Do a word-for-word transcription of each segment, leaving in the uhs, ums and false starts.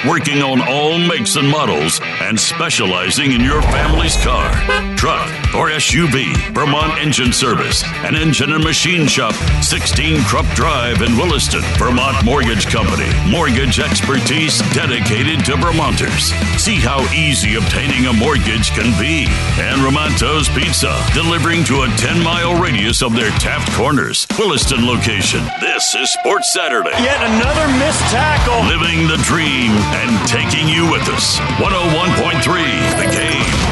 working on all makes and models, and specializing in your family's car, truck, or S U V. Vermont Engine Service, an engine and machine shop, sixteen Krupp Drive in Williston. Vermont Mortgage Company, mortgage expertise dedicated to Vermonters. See how easy obtaining a mortgage can be. And Ramonto's Pizza, delivering to a ten-mile radius of their Taft Corners, Williston location. This is Sports Saturday. Yet another missed tackle. Living the dream and taking you with us. one oh one point three, The Game.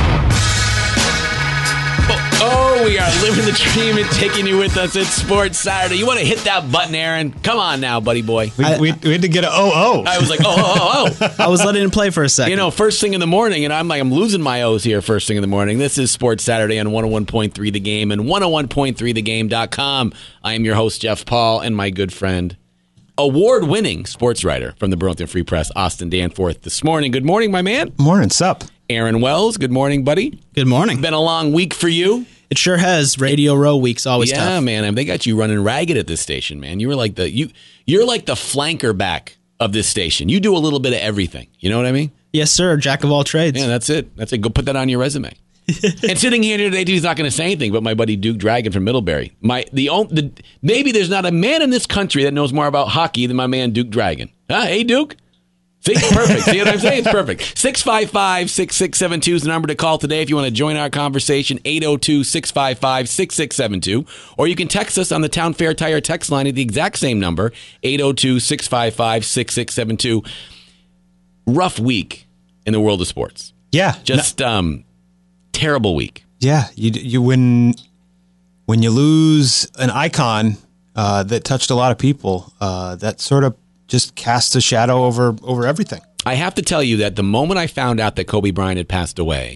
Oh, we are living the dream and taking you with us. It's Sports Saturday. You want to hit that button, Aaron? Come on now, buddy boy. We, I, we, we had to get a oh oh. I was like, oh, oh, oh. I was letting him play for a second. You know, first thing in the morning, and I'm like, I'm losing my O's here first thing in the morning. This is Sports Saturday on one oh one point three The Game and one oh one point three the game dot com. I am your host, Jeff Paul, and my good friend, award-winning sports writer from the Burlington Free Press, Austin Danforth, this morning. Good morning, my man. Morning, sup? Aaron Wells, good morning, buddy. Good morning. Been a long week for you. It sure has. Radio Row Week's always yeah, tough. Yeah, man. I mean, they got you running ragged at this station, man. You were like the you you're like the flanker back of this station. You do a little bit of everything. You know what I mean? Yes, sir. Jack of all trades. Yeah, that's it. That's it. Go put that on your resume. And sitting here today, he's not going to say anything, but my buddy Duke Dragon from Middlebury. My the, the maybe there's not a man in this country that knows more about hockey than my man Duke Dragon. Huh? Hey, Duke. See, perfect. See what I'm saying? It's perfect. six five five, six six seven two is the number to call today if you want to join our conversation. eight oh two, six five five, six six seven two. Or you can text us on the Town Fair Tire text line at the exact same number, eight oh two, six five five, six six seven two. Rough week in the world of sports. Yeah. Just no. um, terrible week. Yeah. You you when when you lose an icon uh, that touched a lot of people, uh, that sort of just casts a shadow over over everything. I have to tell you that the moment I found out that Kobe Bryant had passed away,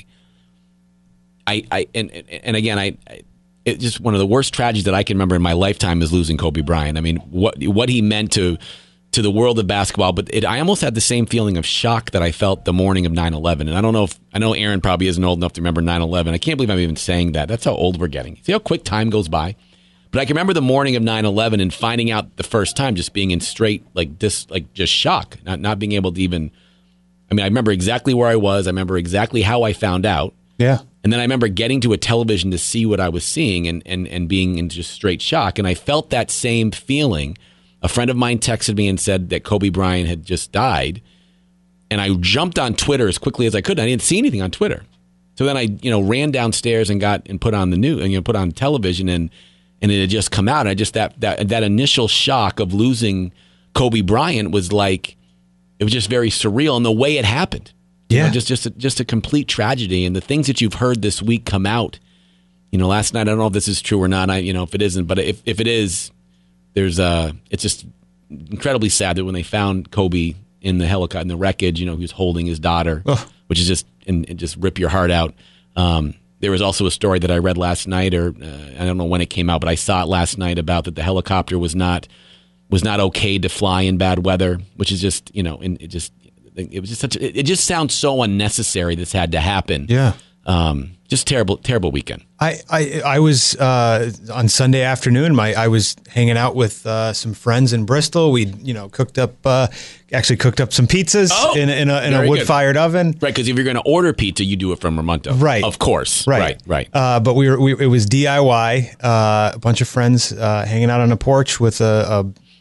I, I and and again, I, I it's just one of the worst tragedies that I can remember in my lifetime is losing Kobe Bryant. I mean, what what he meant to to the world of basketball, but it, I almost had the same feeling of shock that I felt the morning of nine eleven. And I don't know if I know Aaron probably isn't old enough to remember nine eleven. I can't believe I'm even saying that. That's how old we're getting. See how quick time goes by? But I can remember the morning of nine eleven and finding out the first time, just being in straight, like this, like just shock, not not being able to even. I mean, I remember exactly where I was. I remember exactly how I found out. Yeah. And then I remember getting to a television to see what I was seeing and and and being in just straight shock. And I felt that same feeling. A friend of mine texted me and said that Kobe Bryant had just died, and I jumped on Twitter as quickly as I could. I didn't see anything on Twitter, so then I, you know, ran downstairs and got and put on the news and you know put on television and. And it had just come out. I just that, that that initial shock of losing Kobe Bryant was like it was just very surreal, and the way it happened, yeah, you know, just just a, just a complete tragedy. And the things that you've heard this week come out, you know, last night I don't know if this is true or not. I you know if it isn't, but if if it is, there's uh it's just incredibly sad that when they found Kobe in the helicopter in the wreckage, you know, he was holding his daughter, Ugh. which is just and, and just rip your heart out. Um, There was also a story that I read last night, or uh, I don't know when it came out, but I saw it last night about that the helicopter was not was not okay to fly in bad weather, which is just you know, and it just it was just such a, it just sounds so unnecessary. This had to happen. Yeah, um, just terrible, terrible weekend. I I, I was uh, on Sunday afternoon. My I was hanging out with uh, some friends in Bristol. We you know cooked up uh, actually cooked up some pizzas oh, in, in a in a wood fired oven. Right, because if you're going to order pizza, you do it from Ramonto. Right, of course. Right, right, right. Uh, but we were we, it was D I Y. Uh, a bunch of friends uh, hanging out on a porch with a,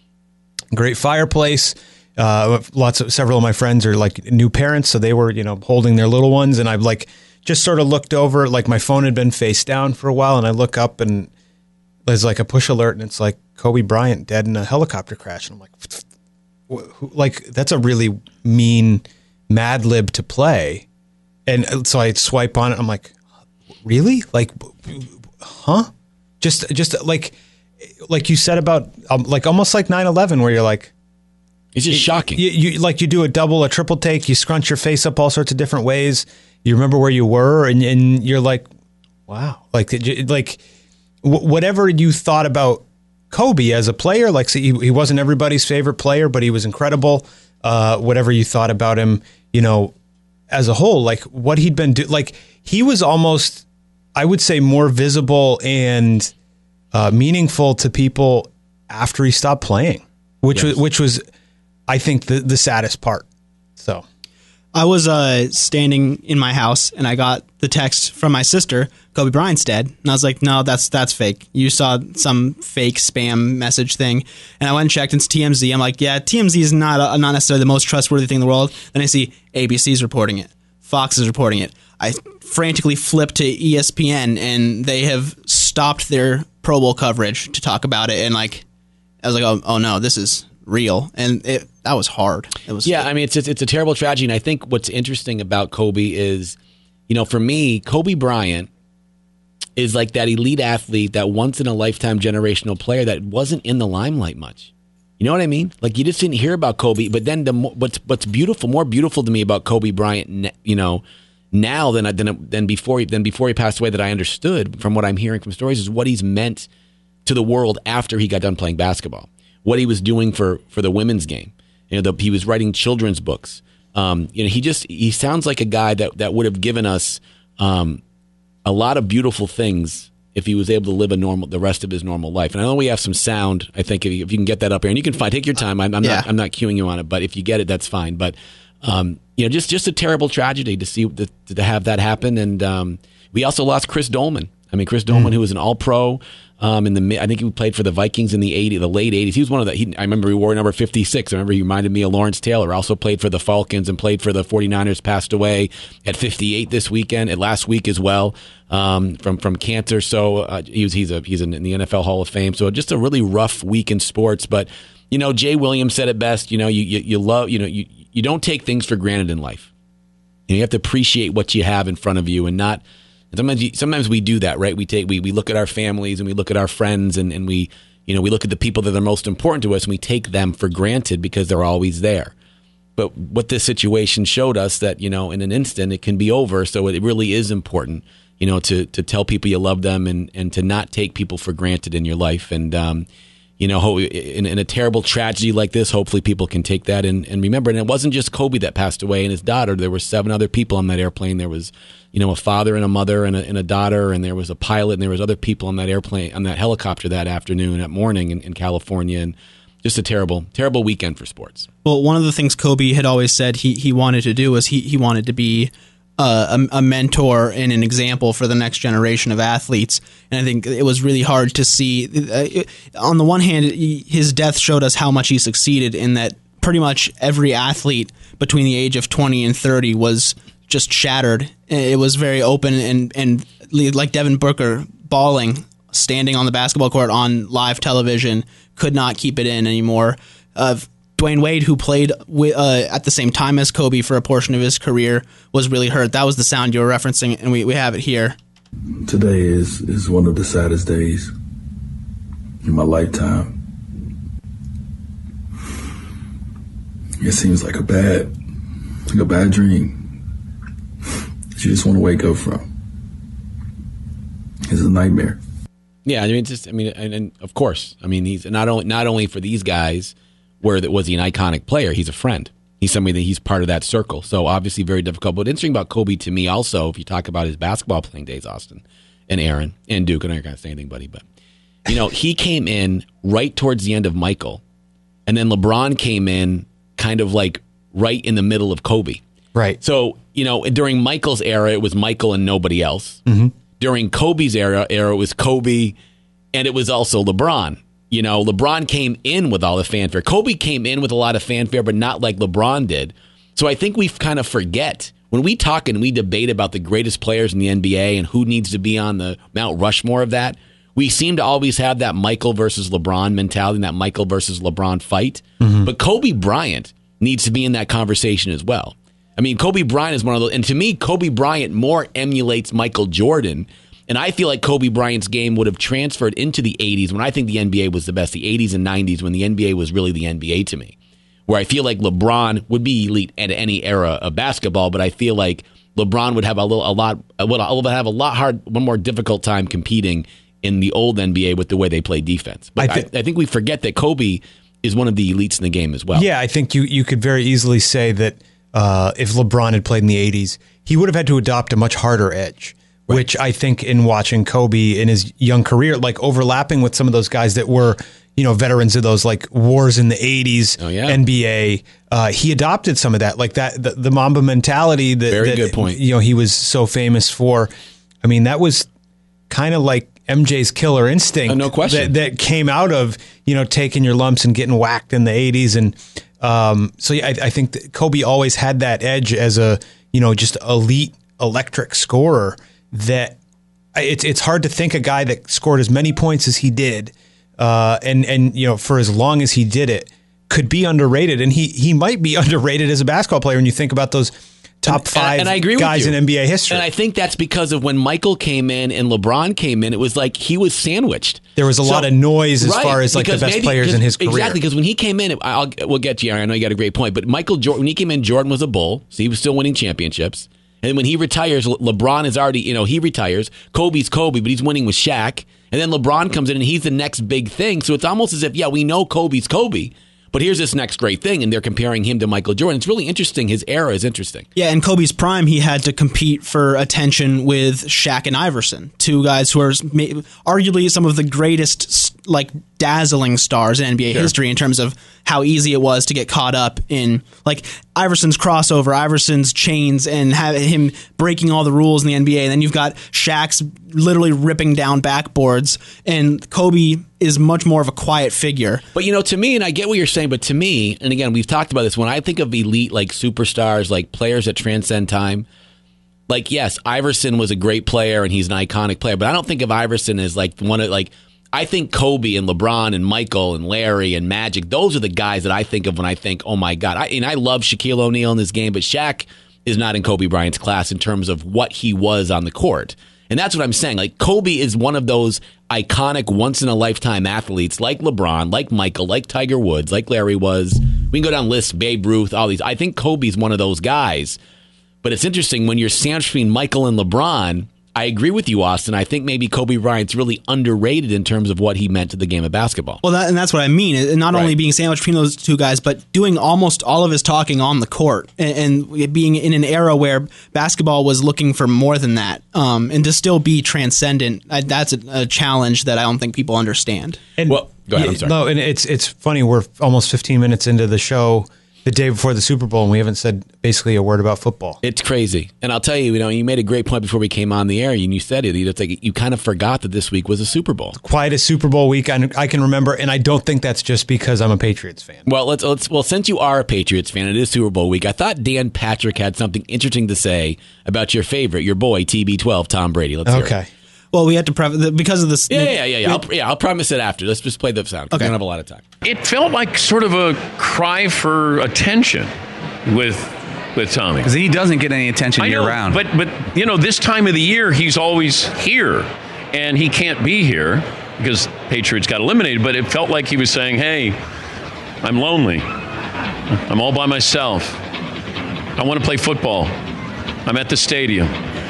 a great fireplace. Uh, lots of several of my friends are like new parents, so they were you know holding their little ones, and I've like. Just sort of looked over, like my phone had been face down for a while, and I look up and there's like a push alert, and it's like Kobe Bryant dead in a helicopter crash. And I'm like, like that's a really mean Mad Lib to play. And so I swipe on it. I'm like, really? Like, huh? Just, just like, like you said about, um, like almost like nine eleven, where you're like, it's just you, shocking. You, you like you do a double, a triple take. You scrunch your face up all sorts of different ways. You remember where you were, and, and you're like, wow, like like w- whatever you thought about Kobe as a player, like so he, he wasn't everybody's favorite player, but he was incredible. Uh, whatever you thought about him, you know, as a whole, like what he'd been doing, like he was almost, I would say, more visible and uh, meaningful to people after he stopped playing, which yes. was which was, I think, the the saddest part. So I was uh, standing in my house and I got the text from my sister, Kobe Bryant's dead. And I was like, no, that's that's fake. You saw some fake spam message thing. And I went and checked. It's T M Z. I'm like, yeah, T M Z is not a, not necessarily the most trustworthy thing in the world. Then I see A B C's reporting it. Fox is reporting it. I frantically flipped to E S P N and they have stopped their Pro Bowl coverage to talk about it. And like, I was like, oh, oh no, this is real. And it, that was hard. It was. Yeah, I mean, it's, it's it's a terrible tragedy. And I think what's interesting about Kobe is, you know, for me, Kobe Bryant is like that elite athlete, that once in a lifetime generational player that wasn't in the limelight much. You know what I mean? Like, you just didn't hear about Kobe. But then the what's what's beautiful, more beautiful to me about Kobe Bryant, you know, now than than than before he, than before he passed away, that I understood from what I'm hearing from stories, is what he's meant to the world after he got done playing basketball. What he was doing for for the women's game. You know, the, he was writing children's books. Um, you know, he just he sounds like a guy that that would have given us um, a lot of beautiful things if he was able to live a normal the rest of his normal life. And I know we have some sound. I think if you, if you can get that up here, and you can find take your time. I'm, I'm yeah. not I'm not cueing you on it, but if you get it, that's fine. But um, you know, just just a terrible tragedy to see the, to have that happen. And um, we also lost Chris Dolman. I mean, Chris Dolman, mm. who was an All-Pro. Um, in the, I think he played for the Vikings in the eighties, the late eighties. He was one of the. He, I remember he wore number fifty-six. I remember he reminded me of Lawrence Taylor. Also played for the Falcons and played for the forty-niners. Passed away at fifty-eight this weekend, and last week as well, um, from from cancer. So uh, he was he's a he's in the N F L Hall of Fame. So just a really rough week in sports. But you know, Jay Williams said it best. You know, you you, you love you know you you don't take things for granted in life. You know, you have to appreciate what you have in front of you and not. Sometimes, you, sometimes we do that, right? We take we, we look at our families and we look at our friends and, and we you know we look at the people that are most important to us and we take them for granted because they're always there. But what this situation showed us that you know in an instant it can be over. So it really is important, you know, to to tell people you love them and, and to not take people for granted in your life. And um, you know, in, in a terrible tragedy like this, hopefully people can take that and, and remember. And it wasn't just Kobe that passed away and his daughter. There were seven other people on that airplane. There was, you know, a father and a mother and a, and a daughter, and there was a pilot, and there was other people on that airplane, on that helicopter that afternoon, that morning in, in California. And just a terrible, terrible weekend for sports. Well, one of the things Kobe had always said he, he wanted to do was he, he wanted to be Uh, a, a mentor and an example for the next generation of athletes. And I think it was really hard to see. Uh, it, on the one hand, his death showed us how much he succeeded in that pretty much every athlete between the age of twenty and thirty was just shattered. It was very open and, and like Devin Booker bawling, standing on the basketball court on live television, could not keep it in anymore. Uh, Dwayne Wade, who played with, uh, at the same time as Kobe for a portion of his career, was really hurt. That was the sound you were referencing, and we, we have it here. Today is, is one of the saddest days in my lifetime. It seems like a bad, like a bad dream that you just want to wake up from. It's a nightmare. Yeah, I mean, it's just, I mean, and, and of course, I mean, he's not only not only for these guys. Where that was he an iconic player? He's a friend. He's somebody that he's part of that circle. So obviously very difficult. But interesting about Kobe to me also, if you talk about his basketball playing days, Austin and Aaron and Duke, and I'm not going to say anything, buddy, but you know he came in right towards the end of Michael, and then LeBron came in kind of like right in the middle of Kobe. Right. So you know during Michael's era, it was Michael and nobody else. Mm-hmm. During Kobe's era, era it was Kobe, and it was also LeBron. You know, LeBron came in with all the fanfare. Kobe came in with a lot of fanfare, but not like LeBron did. So I think we kind of forget. When we talk and we debate about the greatest players in the N B A and who needs to be on the Mount Rushmore of that, we seem to always have that Michael versus LeBron mentality, that Michael versus LeBron fight. Mm-hmm. But Kobe Bryant needs to be in that conversation as well. I mean, Kobe Bryant is one of those, and to me, Kobe Bryant more emulates Michael Jordan. And I feel like Kobe Bryant's game would have transferred into the eighties when I think the N B A was the best, the eighties and nineties when the N B A was really the N B A to me, where I feel like LeBron would be elite at any era of basketball, but I feel like LeBron would have a little, a lot, would have a lot hard, one more difficult time competing in the old N B A with the way they play defense. But I, th- I, I think we forget that Kobe is one of the elites in the game as well. Yeah, I think you, you could very easily say that uh, if LeBron had played in the eighties, he would have had to adopt a much harder edge. Right. Which I think in watching Kobe in his young career, like overlapping with some of those guys that were, you know, veterans of those like wars in the eighties, oh, yeah. N B A. Uh, he adopted some of that, like that, the, the Mamba mentality that, Very that, good point. you know, he was so famous for. I mean, that was kind of like M J's killer instinct. Oh, no question. That, that came out of, you know, taking your lumps and getting whacked in the eighties. And um, so yeah, I, I think that Kobe always had that edge as a, you know, just elite electric scorer that it's it's hard to think a guy that scored as many points as he did uh, and, and, you know, for as long as he did it could be underrated. And he, he might be underrated as a basketball player when you think about those top five and, and I agree guys with you. in N B A history. And I think that's because of when Michael came in and LeBron came in, it was like he was sandwiched. There was a so, lot of noise as right, far as like the best maybe, players in his career. Exactly, because when he came in, I'll, we'll get to you, Aaron. I know you got a great point, but Michael Jordan, when he came in, Jordan was a Bull, so he was still winning championships. And when he retires, Le- LeBron is already, you know, he retires. Kobe's Kobe, but he's winning with Shaq. And then LeBron comes in and he's the next big thing. So it's almost as if, yeah, we know Kobe's Kobe, but here's this next great thing, and they're comparing him to Michael Jordan. It's really interesting. His era is interesting. Yeah, in Kobe's prime, he had to compete for attention with Shaq and Iverson, two guys who are arguably some of the greatest, like, dazzling stars in N B A Sure. history in terms of how easy it was to get caught up in, like, Iverson's crossover, Iverson's chains, and have him breaking all the rules in the N B A. And then you've got Shaq's literally ripping down backboards, and Kobe is much more of a quiet figure. But, you know, to me, and I get what you're saying, but to me, and again, we've talked about this, when I think of elite, like, superstars, like, players that transcend time, like, yes, Iverson was a great player, and he's an iconic player, but I don't think of Iverson as, like, one of, like, I think Kobe and LeBron and Michael and Larry and Magic, those are the guys that I think of when I think, oh, my God. I, and I love Shaquille O'Neal in this game, but Shaq is not in Kobe Bryant's class in terms of what he was on the court. And that's what I'm saying. Like, Kobe is one of those iconic, once-in-a-lifetime athletes like LeBron, like Michael, like Tiger Woods, like Larry was. We can go down lists, Babe Ruth, all these. I think Kobe's one of those guys. But it's interesting, when you're sandwiched between Michael and LeBron, I agree with you, Austin. I think maybe Kobe Bryant's really underrated in terms of what he meant to the game of basketball. Well, that, and that's what I mean. And not Right. only being sandwiched between those two guys, but doing almost all of his talking on the court, and, and being in an era where basketball was looking for more than that, um, and to still be transcendent. I, that's a, a challenge that I don't think people understand. And, Well, go ahead. I'm sorry. No, and it's it's funny. We're almost fifteen minutes into the show, the day before the Super Bowl, and we haven't said basically a word about football. It's crazy. And I'll tell you, you know, you made a great point before we came on the air, and you said it. It's like you kind of forgot that this week was a Super Bowl. Quietest Super Bowl week I, I can remember, and I don't think that's just because I'm a Patriots fan. Well, let's let's well, since you are a Patriots fan, it is Super Bowl week. I thought Dan Patrick had something interesting to say about your favorite, your boy T B twelve, Tom Brady. Let's hear it. Okay. Well, we had to preface because of this. Yeah, yeah, yeah, yeah. I'll, yeah, I'll promise it after. Let's just play the sound. Okay. We don't have a lot of time. It felt like sort of a cry for attention with with Tommy. Because he doesn't get any attention I year know, round. But but you know, this time of the year he's always here, and he can't be here because Patriots got eliminated. But it felt like he was saying, "Hey, I'm lonely. I'm all by myself. I want to play football. I'm at the stadium.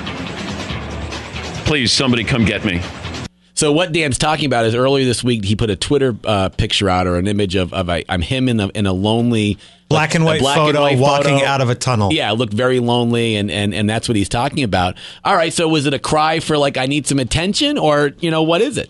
Please, somebody come get me." So what Dan's talking about is earlier this week he put a Twitter uh, picture out or an image of, of a, I'm him in a, in a lonely Black and white black photo and white walking photo. out of a tunnel. Yeah, looked very lonely, and, and, and that's what he's talking about. All right, so was it a cry for like I need some attention, or you know what is it?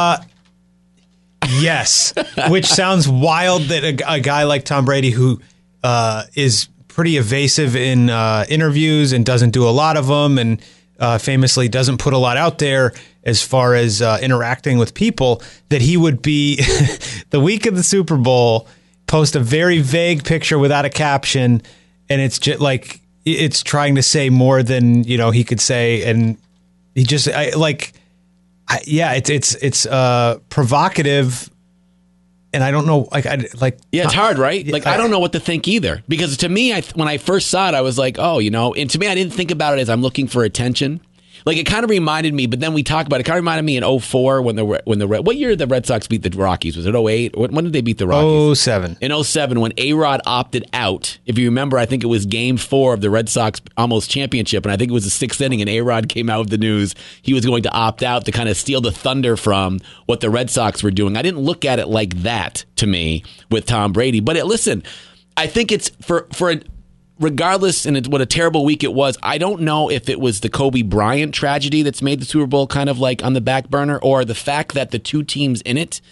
Yes, which sounds wild that a, a guy like Tom Brady, who uh, is pretty evasive in uh, interviews and doesn't do a lot of them, and uh, famously doesn't put a lot out there as far as uh, interacting with people, that he would be the week of the Super Bowl, post a very vague picture without a caption, and it's just like it's trying to say more than you know he could say, and he just I, like. I, yeah, it's it's it's uh, provocative, and I don't know, like, I, like Yeah, it's hard, right? Like I, I don't know what to think either, because to me, I when I first saw it, I was like, oh, you know, and to me, I didn't think about it as I'm looking for attention. Like it kind of reminded me, but then we talked about it. It kind of reminded me in oh four when the when the what year did the Red Sox beat the Rockies? Was it oh eight? When did they beat the Rockies? oh seven In oh seven, when A-Rod opted out, if you remember, I think it was game four of the Red Sox almost championship, and I think it was the sixth inning, and A-Rod came out with the news he was going to opt out to kind of steal the thunder from what the Red Sox were doing. I didn't look at it like that, to me, with Tom Brady. But it, listen, I think it's for for a, regardless, and it's what a terrible week it was, I don't know if it was the Kobe Bryant tragedy that's made the Super Bowl kind of like on the back burner, or the fact that the two teams in it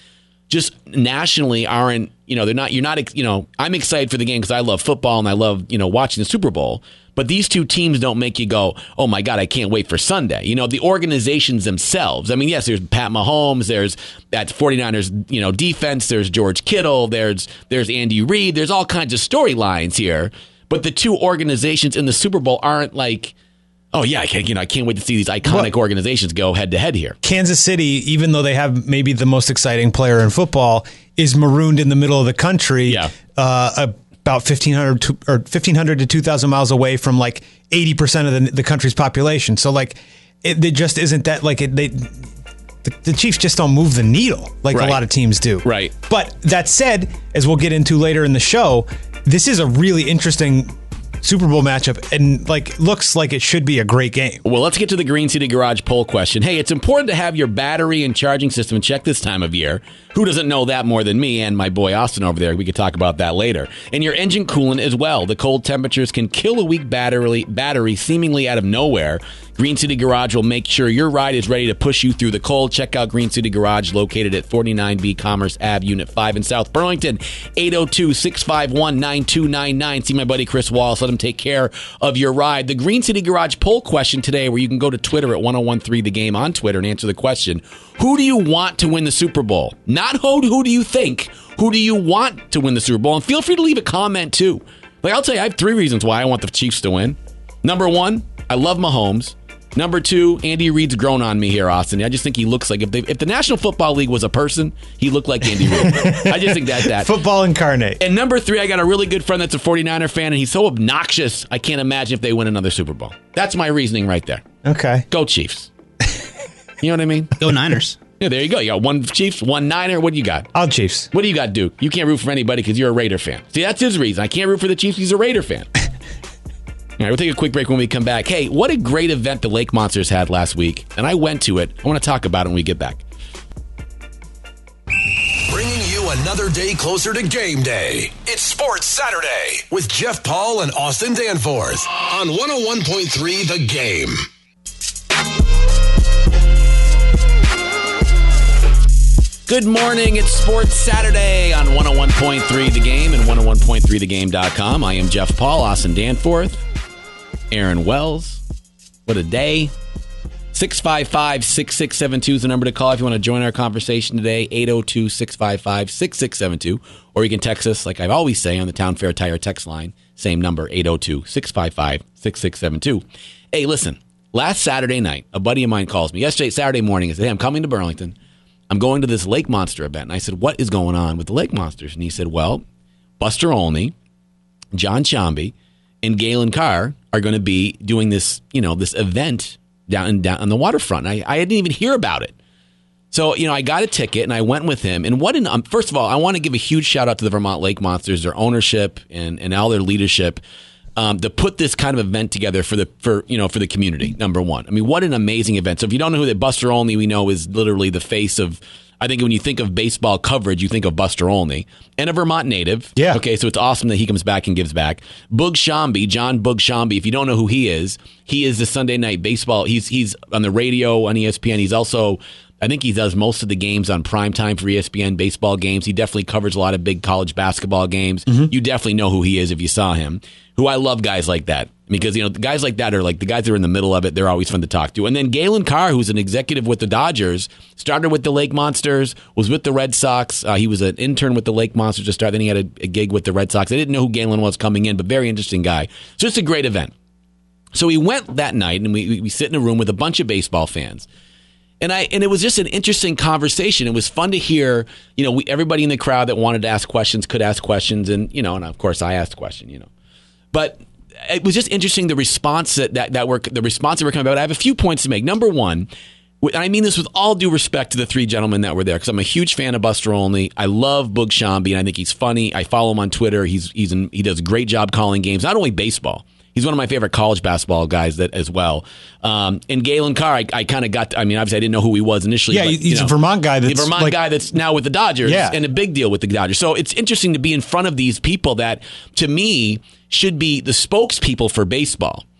just nationally aren't, you know, they're not, you're not, you know, I'm excited for the game because I love football and I love, you know, watching the Super Bowl. But these two teams don't make you go, oh my God, I can't wait for Sunday. You know, the organizations themselves. I mean, yes, there's Pat Mahomes, there's that 49ers, you know, defense, there's George Kittle, there's there's Andy Reid, there's all kinds of storylines here. But the two organizations in the Super Bowl aren't like, oh yeah, I can't, you know, I can't wait to see these iconic well, organizations go head to head here. Kansas City, even though they have maybe the most exciting player in football, is marooned in the middle of the country. Yeah. Uh, about fifteen hundred to, or fifteen hundred to two thousand miles away from like eighty percent of the, the country's population. So like it, it just isn't that like it, they the, the Chiefs just don't move the needle like right. a lot of teams do. Right. But that said, as we'll get into later in the show, this is a really interesting Super Bowl matchup and like looks like it should be a great game. Well, let's get to the Green City Garage poll question. Hey, it's important to have your battery and charging system in check this time of year. Who doesn't know that more than me and my boy Austin over there? We could talk about that later. And your engine coolant as well. The cold temperatures can kill a weak battery, battery seemingly out of nowhere. Green City Garage will make sure your ride is ready to push you through the cold. Check out Green City Garage, located at forty-nine B Commerce Avenue, Unit five in South Burlington. eight oh two, six five one, nine two nine nine. See my buddy Chris Wallace. Let him take care of your ride. The Green City Garage poll question today, where you can go to Twitter at ten thirteen The Game on Twitter and answer the question, who do you want to win the Super Bowl? Not who, who do you think? Who do you want to win the Super Bowl? And feel free to leave a comment, too. Like, I'll tell you, I have three reasons why I want the Chiefs to win. Number one, I love Mahomes. Number two, Andy Reid's grown on me here, Austin. I just think he looks like, if they, if the National Football League was a person, he looked like Andy Reid. I just think that's that. Football incarnate. And number three, I got a really good friend that's a 49er fan, and he's so obnoxious, I can't imagine if they win another Super Bowl. That's my reasoning right there. Okay. Go Chiefs. You know what I mean? Go Niners. Yeah, there you go. You got one Chiefs, one Niner. What do you got? All Chiefs. What do you got, Duke? You can't root for anybody because you're a Raider fan. See, that's his reason. I can't root for the Chiefs. He's a Raider fan. All right, we'll take a quick break when we come back. Hey, what a great event the Lake Monsters had last week, and I went to it. I want to talk about it when we get back. Bringing you another day closer to game day. It's Sports Saturday with Jeff Paul and Austin Danforth on one oh one point three The Game. Good morning. It's Sports Saturday on one oh one point three The Game and one oh one point three the game dot com. I am Jeff Paul, Austin Danforth, Aaron Wells. What a day. six five five, six six seven two is the number to call if you want to join our conversation today. eight oh two, six five five, six six seven two. Or you can text us, like I always say, on the Town Fair Tire text line. Same number, eight oh two, six five five, six six seven two. Hey, listen. Last Saturday night, a buddy of mine calls me. Yesterday, Saturday morning, I said, hey, I'm coming to Burlington. I'm going to this Lake Monster event. And I said, what is going on with the Lake Monsters? And he said, well, Buster Olney, John Chambi, and Galen Carr are going to be doing this, you know, this event down, down on the waterfront. I, I didn't even hear about it. So, you know, I got a ticket and I went with him. And what an, um, first of all, I want to give a huge shout out to the Vermont Lake Monsters, their ownership and, and all their leadership. Um, to put this kind of event together for the for you know for the community, number one. I mean, what an amazing event. So if you don't know who that Buster Olney, we know is literally the face of, I think when you think of baseball coverage, you think of Buster Olney, and a Vermont native. Yeah. Okay, so it's awesome that he comes back and gives back. Boog Shambi, John Boog Shambi, if you don't know who he is, he is the Sunday Night Baseball. He's he's on the radio on E S P N. He's also, I think he does most of the games on primetime for E S P N baseball games. He definitely covers a lot of big college basketball games. Mm-hmm. You definitely know who he is if you saw him. Who I love guys like that. Because, you know, guys like that are like the guys that are in the middle of it. They're always fun to talk to. And then Galen Carr, who's an executive with the Dodgers, started with the Lake Monsters, was with the Red Sox. Uh, he was an intern with the Lake Monsters to start. Then he had a, a gig with the Red Sox. I didn't know who Galen was coming in, but very interesting guy. So it's a great event. So we went that night, and we, we, we sit in a room with a bunch of baseball fans. And I and it was just an interesting conversation. It was fun to hear, you know, we, everybody in the crowd that wanted to ask questions could ask questions. And, you know, and of course I asked a question, you know. But it was just interesting the response that, that, that were the response that were coming about. I have a few points to make. Number one, and I mean this with all due respect to the three gentlemen that were there, because I'm a huge fan of Buster Olney. I love Boog Shambi, and I think he's funny. I follow him on Twitter. He's he's in, he does a great job calling games, not only baseball. He's one of my favorite college basketball guys that as well. Um, and Galen Carr, I, I kind of got, to, I mean, obviously I didn't know who he was initially. Yeah, but, he's you know, a Vermont guy that's the Vermont like, guy that's now with the Dodgers yeah. and a big deal with the Dodgers. So it's interesting to be in front of these people that, to me, should be the spokespeople for baseball.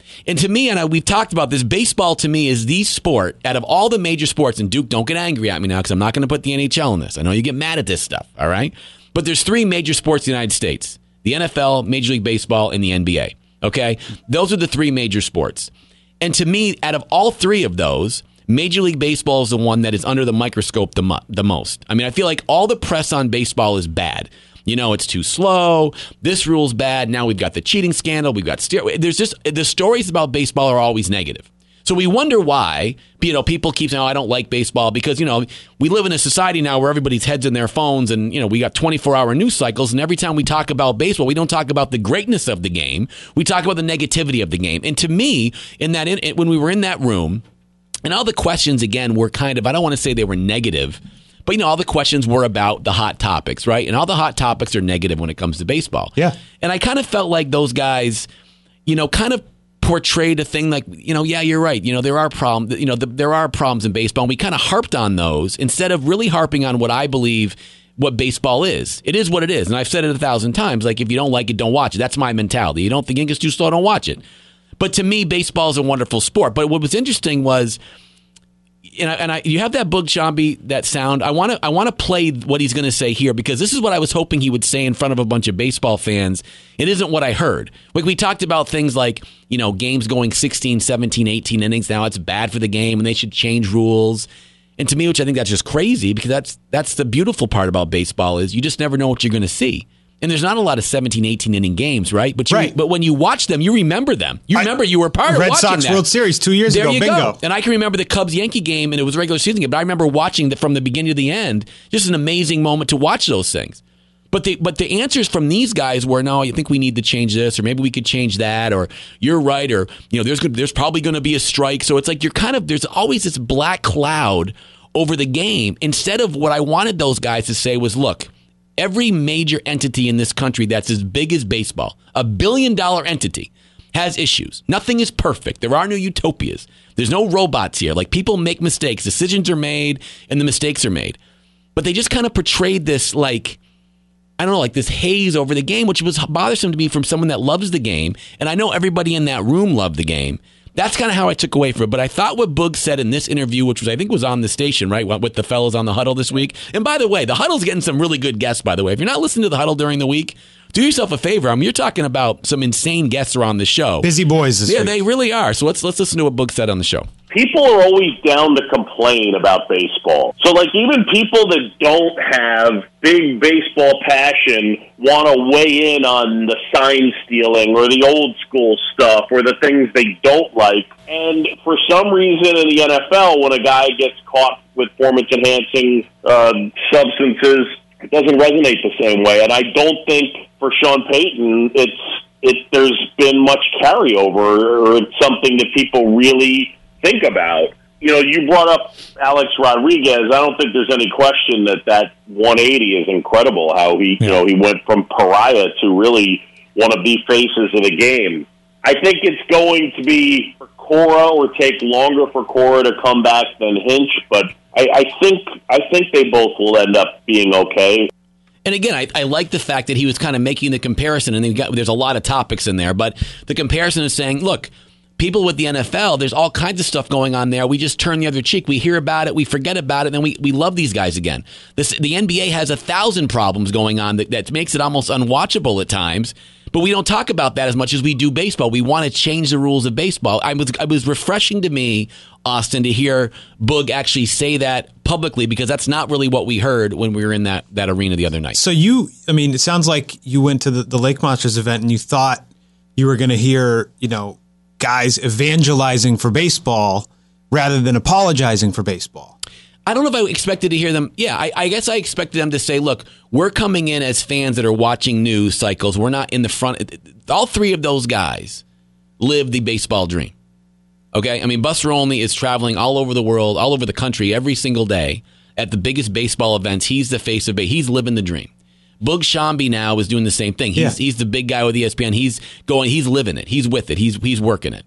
And to me, and I, we've talked about this, baseball to me is the sport out of all the major sports. And Duke, don't get angry at me now because I'm not going to put the N H L in this. I know you get mad at this stuff, all right? But there's three major sports in the United States: the N F L, Major League Baseball, and the N B A. Okay? Those are the three major sports. And to me, out of all three of those, Major League Baseball is the one that is under the microscope the, mo- the most. I mean, I feel like all the press on baseball is bad. You know, it's too slow. This rule's bad. Now we've got the cheating scandal. We've got steroids. There's just the stories about baseball are always negative. So we wonder why, you know, people keep saying, oh, I don't like baseball because, you know, we live in a society now where everybody's heads in their phones and, you know, we got twenty-four hour news cycles. And every time we talk about baseball, we don't talk about the greatness of the game. We talk about the negativity of the game. And to me, in that, in, when we were in that room, and all the questions, again, were kind of, I don't want to say they were negative, but, you know, all the questions were about the hot topics, right? And all the hot topics are negative when it comes to baseball. Yeah. And I kind of felt like those guys, you know, kind of portrayed a thing like, you know, yeah, you're right. You know, there are problems, you know, the, there are problems in baseball. And we kind of harped on those instead of really harping on what I believe what baseball is. It is what it is. And I've said it a thousand times. Like, if you don't like it, don't watch it. That's my mentality. You don't think it's too slow, don't watch it. But to me, baseball is a wonderful sport. But what was interesting was, and I, and I, you have that Boog Sciambi, that sound. I want to I want to play what he's going to say here because this is what I was hoping he would say in front of a bunch of baseball fans. It isn't what I heard. Like, we talked about things like, you know, games going sixteen, seventeen, eighteen innings. Now it's bad for the game and they should change rules. And to me, which I think that's just crazy because that's that's the beautiful part about baseball is you just never know what you're going to see. And there's not a lot of seventeen, eighteen inning games, right? But you, right. but when you watch them, you remember them. You I, remember you were part Red of watching Sox that. World Series two years there ago. You Bingo. Go. And I can remember the Cubs-Yankee game, and it was a regular season game, but I remember watching the, from the beginning to the end. Just an amazing moment to watch those things. But the but the answers from these guys were, no, I think we need to change this, or maybe we could change that, or you're right, or you know, there's there's probably going to be a strike. So it's like you're kind of there's always this black cloud over the game. Instead of what I wanted those guys to say was, look, every major entity in this country that's as big as baseball, a billion dollar entity, has issues. Nothing is perfect. There are no utopias. There's no robots here. Like, people make mistakes. Decisions are made and the mistakes are made. But they just kind of portrayed this like, I don't know, like this haze over the game, which was bothersome to me from someone that loves the game. And I know everybody in that room loved the game. That's kind of how I took away from it. But I thought what Boog said in this interview, which was, I think was on the station, right, with the fellas on the Huddle this week. And by the way, the Huddle's getting some really good guests, by the way. If you're not listening to the Huddle during the week, do yourself a favor. I mean, you're talking about some insane guests are on the show. Busy boys this Yeah, week. they really are. So let's let's listen to what Boog said on the show. People are always down to complain about baseball. So, like, even people that don't have big baseball passion want to weigh in on the sign stealing or the old school stuff or the things they don't like. And for some reason in the N F L, when a guy gets caught with performance-enhancing uh, substances, it doesn't resonate the same way. And I don't think for Sean Payton, it's it. There's been much carryover, or it's something that people really think about. You know, you brought up Alex Rodriguez. I don't think there's any question that that one eighty is incredible, how he, you know, he went from pariah to really one of the faces of the game. I think it's going to be for Cora or take longer for Cora to come back than Hinch, but I, I think I think they both will end up being okay. And again, I, I like the fact that he was kind of making the comparison, and got, there's a lot of topics in there, but the comparison is saying, look, people with the N F L, there's all kinds of stuff going on there. We just turn the other cheek. We hear about it, we forget about it, and then we, we love these guys again. This, the N B A has a thousand problems going on that, that makes it almost unwatchable at times, but we don't talk about that as much as we do baseball. We want to change the rules of baseball. I was, it was refreshing to me, Austin, to hear Boog actually say that publicly, because that's not really what we heard when we were in that, that arena the other night. So you, I mean, it sounds like you went to the, the Lake Monsters event and you thought you were going to hear, you know, guys evangelizing for baseball rather than apologizing for baseball. I don't know if I expected to hear them. Yeah, I, I guess I expected them to say, look, we're coming in as fans that are watching news cycles. We're not in the front. All three of those guys live the baseball dream. Okay? I mean, Buster Olney is traveling all over the world, all over the country every single day at the biggest baseball events. He's the face of it. He's living the dream. Boog Sciambi now is doing the same thing. He's yeah. he's the big guy with E S P N. He's going. He's living it. He's with it. He's he's working it.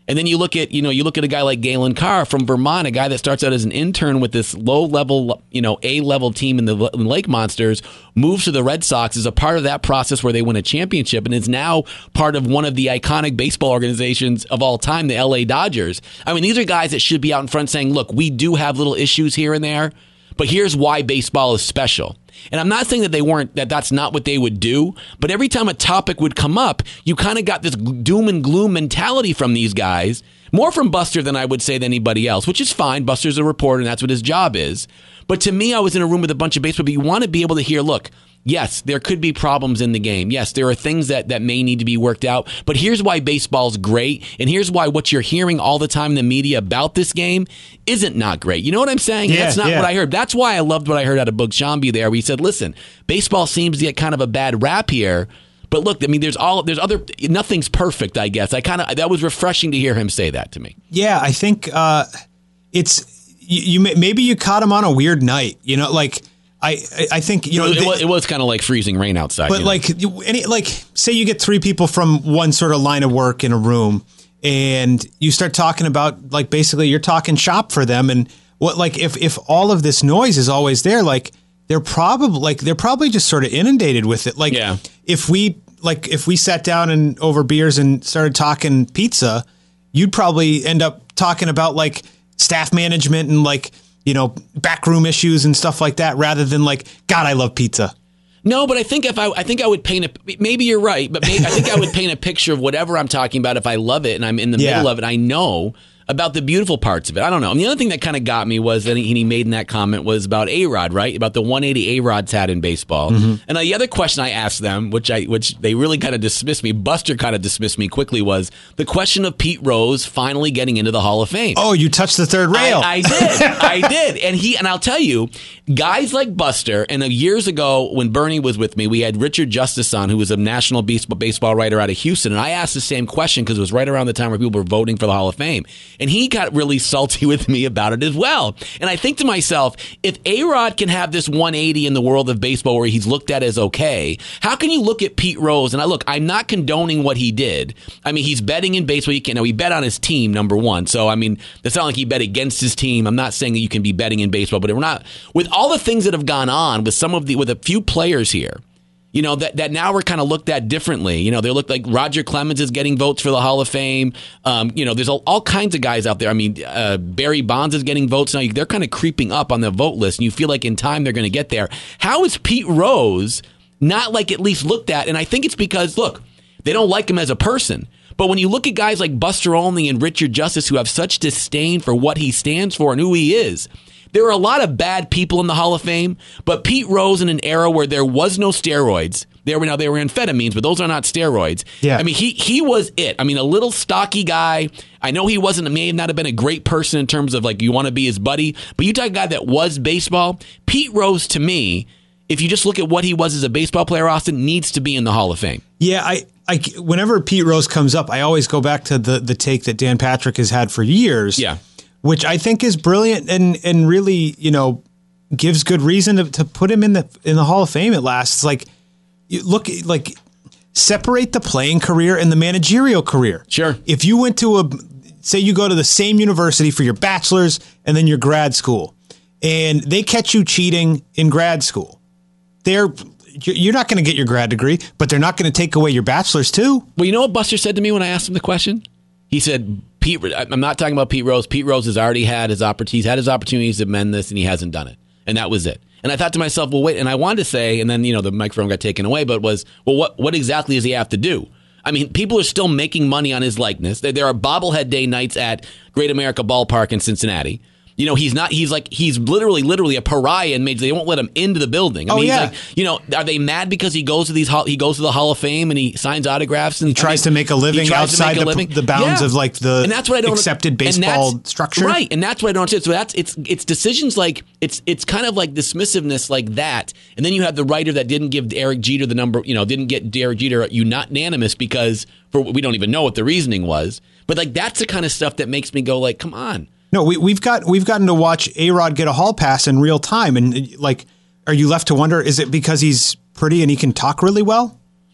And then you look at, you know, you look at a guy like Galen Carr from Vermont, a guy that starts out as an intern with this low-level, you know, A-level team in the in Lake Monsters, moves to the Red Sox, is a part of that process where they win a championship, and is now part of one of the iconic baseball organizations of all time, the L A Dodgers. I mean, these are guys that should be out in front saying, look, we do have little issues here and there, but here's why baseball is special. And I'm not saying that they weren't, that that's not what they would do, but every time a topic would come up, you kind of got this doom and gloom mentality from these guys, more from Buster than I would say than anybody else, which is fine. Buster's a reporter, and that's what his job is. But to me, I was in a room with a bunch of baseball, but you want to be able to hear, look, yes, there could be problems in the game. Yes, there are things that, that may need to be worked out. But here's why baseball's great. And here's why what you're hearing all the time in the media about this game isn't not great. You know what I'm saying? Yeah, That's not yeah. what I heard. That's why I loved what I heard out of Boog Shambi there. Where he said, listen, baseball seems to get kind of a bad rap here. But look, I mean, there's all there's other nothing's perfect, I guess. I kind of that was refreshing to hear him say that to me. Yeah, I think uh, it's you, you. Maybe you caught him on a weird night. You know, like I. I think you know it, they, was, it was kind of like freezing rain outside. But you know? like you- any like say you get three people from one sort of line of work in a room, and you start talking about like basically you're talking shop for them, and what like if if all of this noise is always there, like they're probably like they're probably just sort of inundated with it. Like Yeah. if we like if we sat down and over beers and started talking pizza, you'd probably end up talking about like staff management and like, you know, backroom issues and stuff like that, rather than like, God, I love pizza. No, but I think if I, I think I would paint a. Maybe you're right, but maybe, I think I would paint a picture of whatever I'm talking about. If I love it and I'm in the Yeah. middle of it, I know about the beautiful parts of it. I don't know. And the other thing that kind of got me was that he, he made in that comment was about A-Rod, right? About the one eighty A-Rod's had in baseball. Mm-hmm. And the other question I asked them, which I which they really kind of dismissed me, Buster kind of dismissed me quickly, was the question of Pete Rose finally getting into the Hall of Fame. Oh, you touched the third rail. I, I did. I did. And he and I'll tell you, guys like Buster, and years ago when Bernie was with me, we had Richard Justice on, who was a national baseball, baseball writer out of Houston, and I asked the same question because it was right around the time where people were voting for the Hall of Fame. And he got really salty with me about it as well. And I think to myself, if A-Rod can have this one eighty in the world of baseball where he's looked at as okay, how can you look at Pete Rose? And I look, I'm not condoning what he did. I mean, he's betting in baseball. You can know he bet on his team, number one. So I mean, it's not like he bet against his team. I'm not saying that you can be betting in baseball, but we're not with all the things that have gone on with some of the with a few players here. You know, that, that now we're kind of looked at differently. You know, they look like Roger Clemens is getting votes for the Hall of Fame. Um, you know, there's all, all kinds of guys out there. I mean, uh, Barry Bonds is getting votes now. They're kind of creeping up on the vote list, and you feel like in time they're going to get there. How is Pete Rose not like at least looked at? And I think it's because, look, they don't like him as a person. But when you look at guys like Buster Olney and Richard Justice who have such disdain for what he stands for and who he is, there are a lot of bad people in the Hall of Fame, but Pete Rose in an era where there was no steroids, there were now they were amphetamines, but those are not steroids. Yeah. I mean, he he was it. I mean, a little stocky guy. I know he wasn't, may not have been a great person in terms of like you want to be his buddy, but you talk a guy that was baseball. Pete Rose, to me, if you just look at what he was as a baseball player, Austin, needs to be in the Hall of Fame. Yeah, I, I whenever Pete Rose comes up, I always go back to the the take that Dan Patrick has had for years. Yeah. Which I think is brilliant and and really, you know, gives good reason to, to put him in the in the Hall of Fame at last. It's like you look like separate the playing career and the managerial career. Sure. If you went to a say you go to the same university for your bachelor's and then your grad school, and they catch you cheating in grad school, they're you're not going to get your grad degree, but they're not going to take away your bachelor's too. Well, you know what Buster said to me when I asked him the question? He said, Pete, I'm not talking about Pete Rose. Pete Rose has already had his opportunities, had his opportunities to amend this, and he hasn't done it. And that was it. And I thought to myself, well, wait, and I wanted to say, and then, you know, the microphone got taken away, but was, well, what, what exactly does he have to do? I mean, people are still making money on his likeness. There, there are bobblehead day nights at Great America Ballpark in Cincinnati. You know, he's not, he's like, he's literally, literally a pariah and they won't let him into the building. I oh, mean, yeah. he's like, you know, are they mad because he goes to these, he goes to the Hall of Fame and he signs autographs and he tries I mean, to make a living outside the, living. the bounds yeah. of like the and that's what I don't, accepted baseball structure. Right. And that's what I don't understand. So that's, it's, it's decisions like, it's, it's kind of like dismissiveness like that. And then you have the writer that didn't give Derek Jeter the number, you know, didn't get Derek Jeter unanimous because for, we don't even know what the reasoning was. But like, that's the kind of stuff that makes me go like, come on. No, we, we've got we've gotten to watch A-Rod get a hall pass in real time, and like, are you left to wonder, is it because he's pretty and he can talk really well?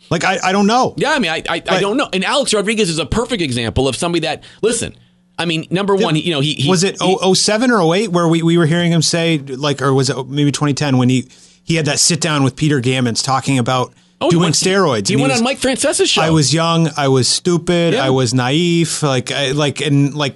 Like, I, I don't know. Yeah, I mean, I I, I don't know. And Alex Rodriguez is a perfect example of somebody that, listen, I mean, number one, you know, he, he was it oh seven or oh eight where we, we were hearing him say, like, or was it maybe twenty ten when he, he had that sit down with Peter Gammons talking about oh, doing went, steroids. He, he went was, on Mike Francesa's show. I was young, I was stupid, yeah. I was naive, like, I, like, and like,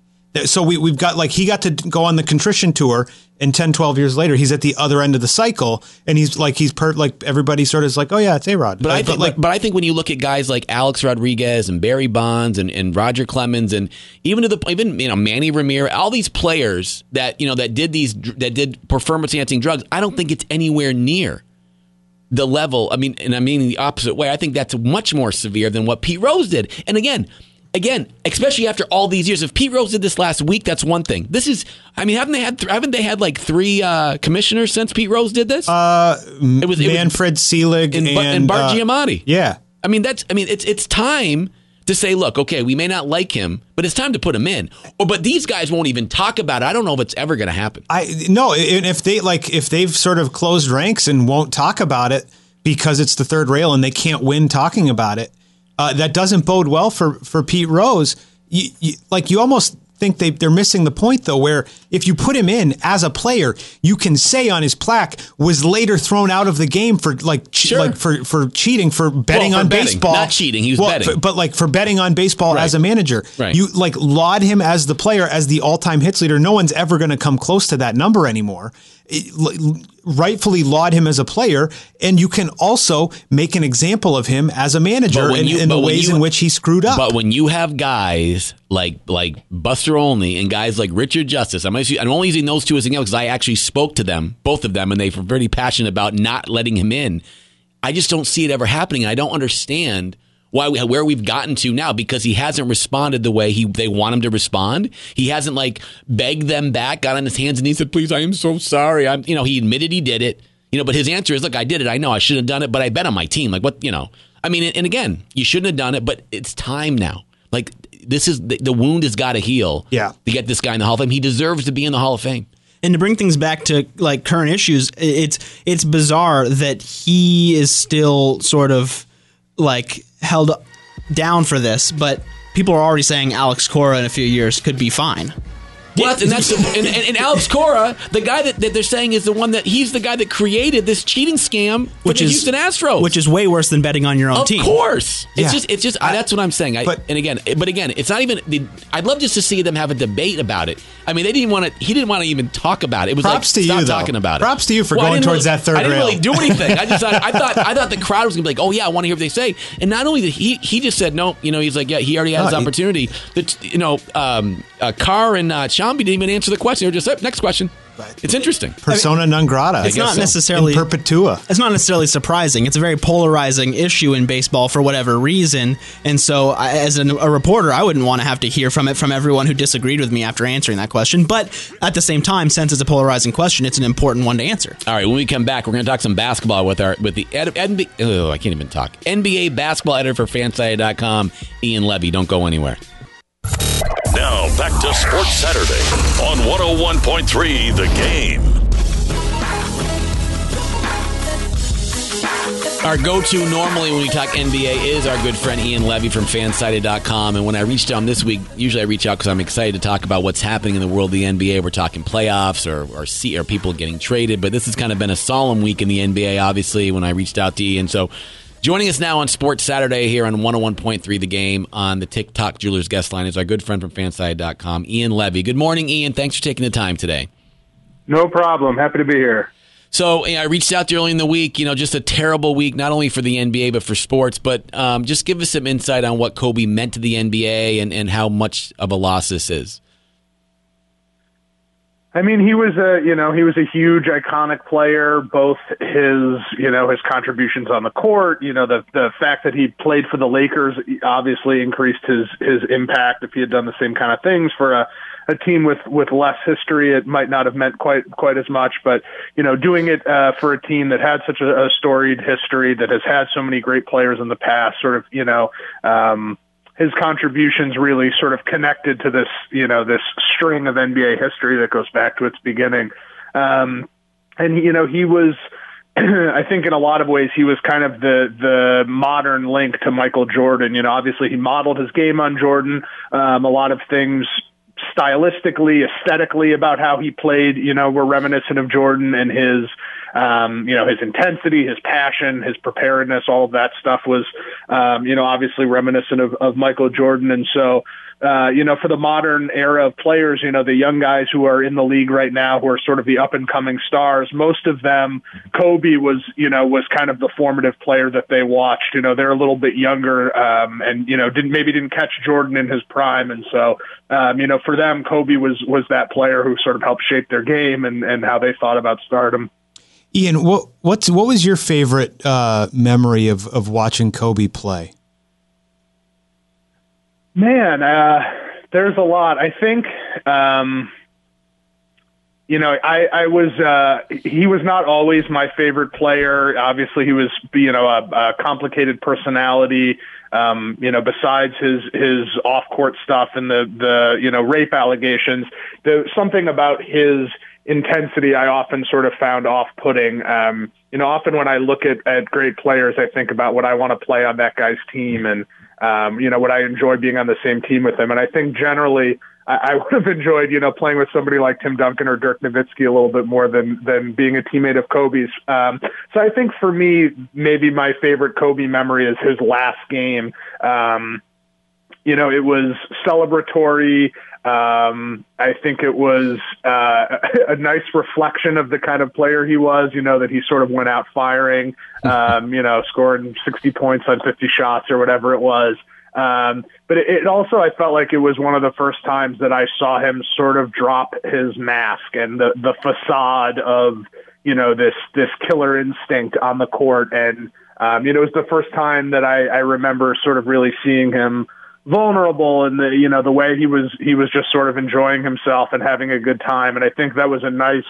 so we, we've got, like, he got to go on the contrition tour, and ten, twelve years later, he's at the other end of the cycle, and he's like, he's per, like, everybody sort of is like, oh yeah, it's A-Rod. But, I think, but, like, but I think when you look at guys like Alex Rodriguez and Barry Bonds and, and Roger Clemens and even to the even you know Manny Ramirez, all these players that you know that did these that did performance enhancing drugs, I don't think it's anywhere near the level. I mean, and I mean in the opposite way. I think that's much more severe than what Pete Rose did. And again. Again, especially after all these years, if Pete Rose did this last week, that's one thing. This is, I mean, haven't they had th- haven't they had like three uh, commissioners since Pete Rose did this? Uh, it was it Manfred was, Selig and, and, and Bart uh, Giamatti. Yeah, I mean that's, I mean it's it's time to say, look, okay, we may not like him, but it's time to put him in. Or but these guys won't even talk about it. I don't know if it's ever going to happen. I no, and if they like, if they've sort of closed ranks and won't talk about it because it's the third rail and they can't win talking about it. Uh, that doesn't bode well for, for Pete Rose. You, you, like you almost think they, they're missing the point, though, where if you put him in as a player, you can say on his plaque was later thrown out of the game for like che- sure. like for, for cheating, for betting well, for on betting. baseball. Not cheating, he was well, betting. For, but like for betting on baseball right. as a manager. Right. You like laud him as the player, as the all-time hits leader. No one's ever going to come close to that number anymore. It, rightfully laud him as a player, and you can also make an example of him as a manager in, you, in the ways you, in which he screwed up. But when you have guys like like Buster Olney and guys like Richard Justice, I'm, I'm only using those two as examples because I actually spoke to them, both of them, and they were very passionate about not letting him in. I just don't see it ever happening, and I don't understand why we, where we've gotten to now, because he hasn't responded the way he they want him to respond. He hasn't like begged them back, got on his hands and knees, said, "Please, I am so sorry." I'm, you know, he admitted he did it. You know, but his answer is, "Look, I did it. I know I shouldn't have done it, but I bet on my team." Like what, you know? I mean, and again, you shouldn't have done it, but it's time now. Like this is the, the wound has got to heal. Yeah. To get this guy in the Hall of Fame, he deserves to be in the Hall of Fame. And to bring things back to like current issues, it's it's bizarre that he is still sort of like held down for this, but people are already saying Alex Cora in a few years could be fine. Well, and that's the, and, and, and Alex Cora, the guy that, that they're saying is the one that he's the guy that created this cheating scam for which the is, Houston Astros, which is way worse than betting on your own of team. Of course, yeah. it's just it's just I, that's what I'm saying. I, but, and again, but again, it's not even. The, I'd love just to see them have a debate about it. I mean, they didn't want to. He didn't want to even talk about it. It was props like to stop you, talking though. about it. Props to you for well, going towards really, that third I didn't rail. really do anything. I just thought, I thought I thought the crowd was gonna be like, oh yeah, I want to hear what they say. And not only did he he just said no. You know, he's like, yeah, he already had his no, opportunity. He, that you know, um, uh, Carr and uh, Shambi didn't even answer the question. They were just next question. It's interesting. Persona non grata. It's not so. necessarily in perpetua. It's not necessarily surprising. It's a very polarizing issue in baseball for whatever reason, and so I, as an, a reporter, I wouldn't want to have to hear from it from everyone who disagreed with me after answering that question. But at the same time, since it's a polarizing question, it's an important one to answer. All right, when we come back, we're going to talk some basketball with our with the ed, N B A. Oh, I can't even talk. N B A basketball editor for Fansided dot com, Ian Levy. Don't go anywhere. Now, back to Sports Saturday on one oh one point three The Game. Our go-to normally when we talk N B A is our good friend Ian Levy from Fansided dot com. And when I reached out this week, usually I reach out because I'm excited to talk about what's happening in the world of the N B A. We're talking playoffs or or, see, or people getting traded. But this has kind of been a solemn week in the N B A, obviously, when I reached out to Ian. So joining us now on Sports Saturday here on one oh one point three The Game on the TikTok Jewelers guest line is our good friend from Fansided dot com, Ian Levy. Good morning, Ian. Thanks for taking the time today. No problem. Happy to be here. So you know, I reached out to you early in the week, you know, just a terrible week, not only for the N B A, but for sports. But um, just give us some insight on what Kobe meant to the N B A and, and how much of a loss this is. I mean, he was a, you know, he was a huge, iconic player, both his, you know, his contributions on the court, you know, the the fact that he played for the Lakers obviously increased his, his impact. If he had done the same kind of things for a, a team with, with less history, it might not have meant quite, quite as much, but, you know, doing it uh, for a team that had such a, a storied history, that has had so many great players in the past, sort of, you know, um, his contributions really sort of connected to this, you know, this string of N B A history that goes back to its beginning. Um, and, you know, he was I think in a lot of ways he was kind of the the modern link to Michael Jordan. You know, obviously he modeled his game on Jordan. Um, a lot of things stylistically, aesthetically about how he played, you know, were reminiscent of Jordan, and his, um, you know, his intensity, his passion, his preparedness, all of that stuff was, um, you know, obviously reminiscent of, of Michael Jordan. And so, uh, you know, for the modern era of players, you know, the young guys who are in the league right now, who are sort of the up and coming stars, most of them, Kobe was, you know, was kind of the formative player that they watched. You know, they're a little bit younger, um, and, you know, didn't, maybe didn't catch Jordan in his prime. And so, um, you know, for them, Kobe was, was that player who sort of helped shape their game and, and how they thought about stardom. Ian, what, what's, what was your favorite, uh, memory of, of watching Kobe play? Man, uh, there's a lot. I think, um, you know, I, I was, uh, he was not always my favorite player. Obviously he was, you know, a, a complicated personality. Um, you know, besides his, his off court stuff and the, the, you know, rape allegations, there's something about his intensity I often sort of found off putting. Um, you know, often when I look at, at great players, I think about what I want to play on that guy's team, and, Um, you know, would I enjoy being on the same team with him? And I think generally I, I would have enjoyed, you know, playing with somebody like Tim Duncan or Dirk Nowitzki a little bit more than, than being a teammate of Kobe's. Um, so I think for me, maybe my favorite Kobe memory is his last game. Um, you know, it was celebratory. Um, I think it was uh, a nice reflection of the kind of player he was, you know, that he sort of went out firing, um, you know, scoring sixty points on fifty shots or whatever it was. Um, but it, it also, I felt like it was one of the first times that I saw him sort of drop his mask and the, the facade of, you know, this, this killer instinct on the court. And, um, you know, it was the first time that I, I remember sort of really seeing him vulnerable, and the, you know, the way he was, he was just sort of enjoying himself and having a good time. And I think that was a nice,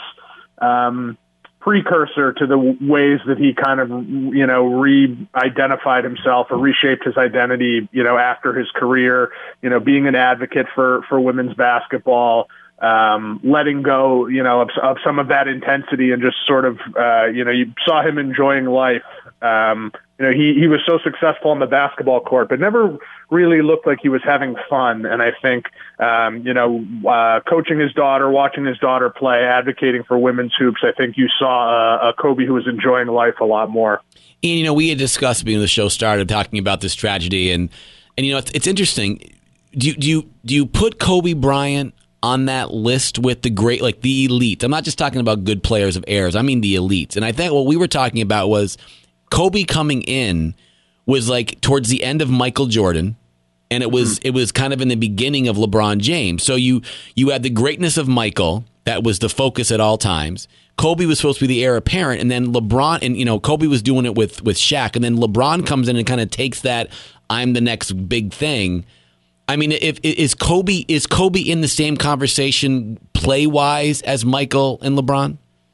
um, precursor to the ways that he kind of, you know, re-identified himself or reshaped his identity, you know, after his career, you know, being an advocate for, for women's basketball, um, letting go, you know, of, of some of that intensity, and just sort of, uh, you know, you saw him enjoying life. Um, you know, he, he was so successful on the basketball court, but never really looked like he was having fun. And I think, um, you know, uh, coaching his daughter, watching his daughter play, advocating for women's hoops, I think you saw a, a Kobe who was enjoying life a lot more. And, you know, we had discussed being the show started talking about this tragedy, and, and you know, it's, it's interesting. Do you, do you, do you put Kobe Bryant on that list with the great, like the elite? I'm not just talking about good players of eras. I mean the elites. And I think what we were talking about was Kobe coming in was like towards the end of Michael Jordan, and it was it was kind of in the beginning of LeBron James. So you you had the greatness of Michael, that was the focus at all times. Kobe was supposed to be the heir apparent, and then LeBron, and you know, Kobe was doing it with with Shaq, and then LeBron comes in and kind of takes that I'm the next big thing. I mean, if is Kobe is Kobe in the same conversation play wise as Michael and LeBron?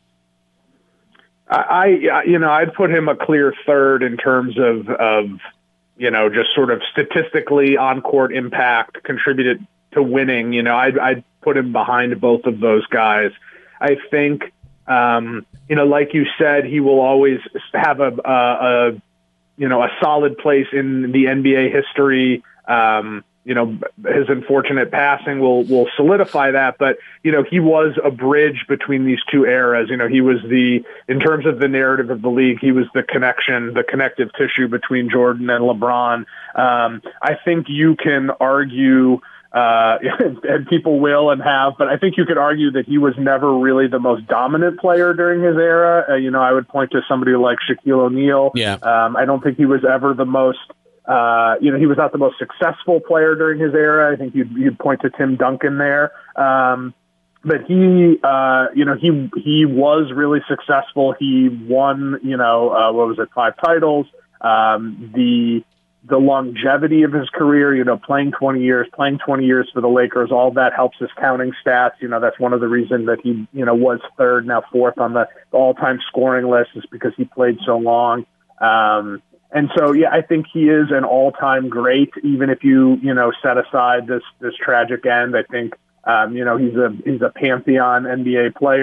I, you know, I'd put him a clear third in terms of, of, you know, just sort of statistically on court impact, contributed to winning. You know, I'd, I'd put him behind both of those guys. I think, um, you know, like you said, he will always have a, a, a you know, a solid place in the N B A history. Um, You know, his unfortunate passing will will solidify that. But, you know, he was a bridge between these two eras. You know, he was the, in terms of the narrative of the league, he was the connection, the connective tissue between Jordan and LeBron. Um, I think you can argue, uh, and people will and have, but I think you could argue that he was never really the most dominant player during his era. Uh, you know, I would point to somebody like Shaquille O'Neal. Yeah. Um, I don't think he was ever the most, Uh, you know, he was not the most successful player during his era. I think you'd, you'd point to Tim Duncan there. Um, but he, uh, you know, he, he was really successful. He won, you know, uh, what was it? Five titles. Um, the, the longevity of his career, you know, playing twenty years, playing twenty years for the Lakers, all that helps his counting stats. You know, that's one of the reasons that he, you know, was third, now fourth on the all-time scoring list, is because he played so long. Um, And so, yeah, I think he is an all-time great, even if you, you know, set aside this, this tragic end. I think, um, you know, he's a, he's a pantheon N B A player.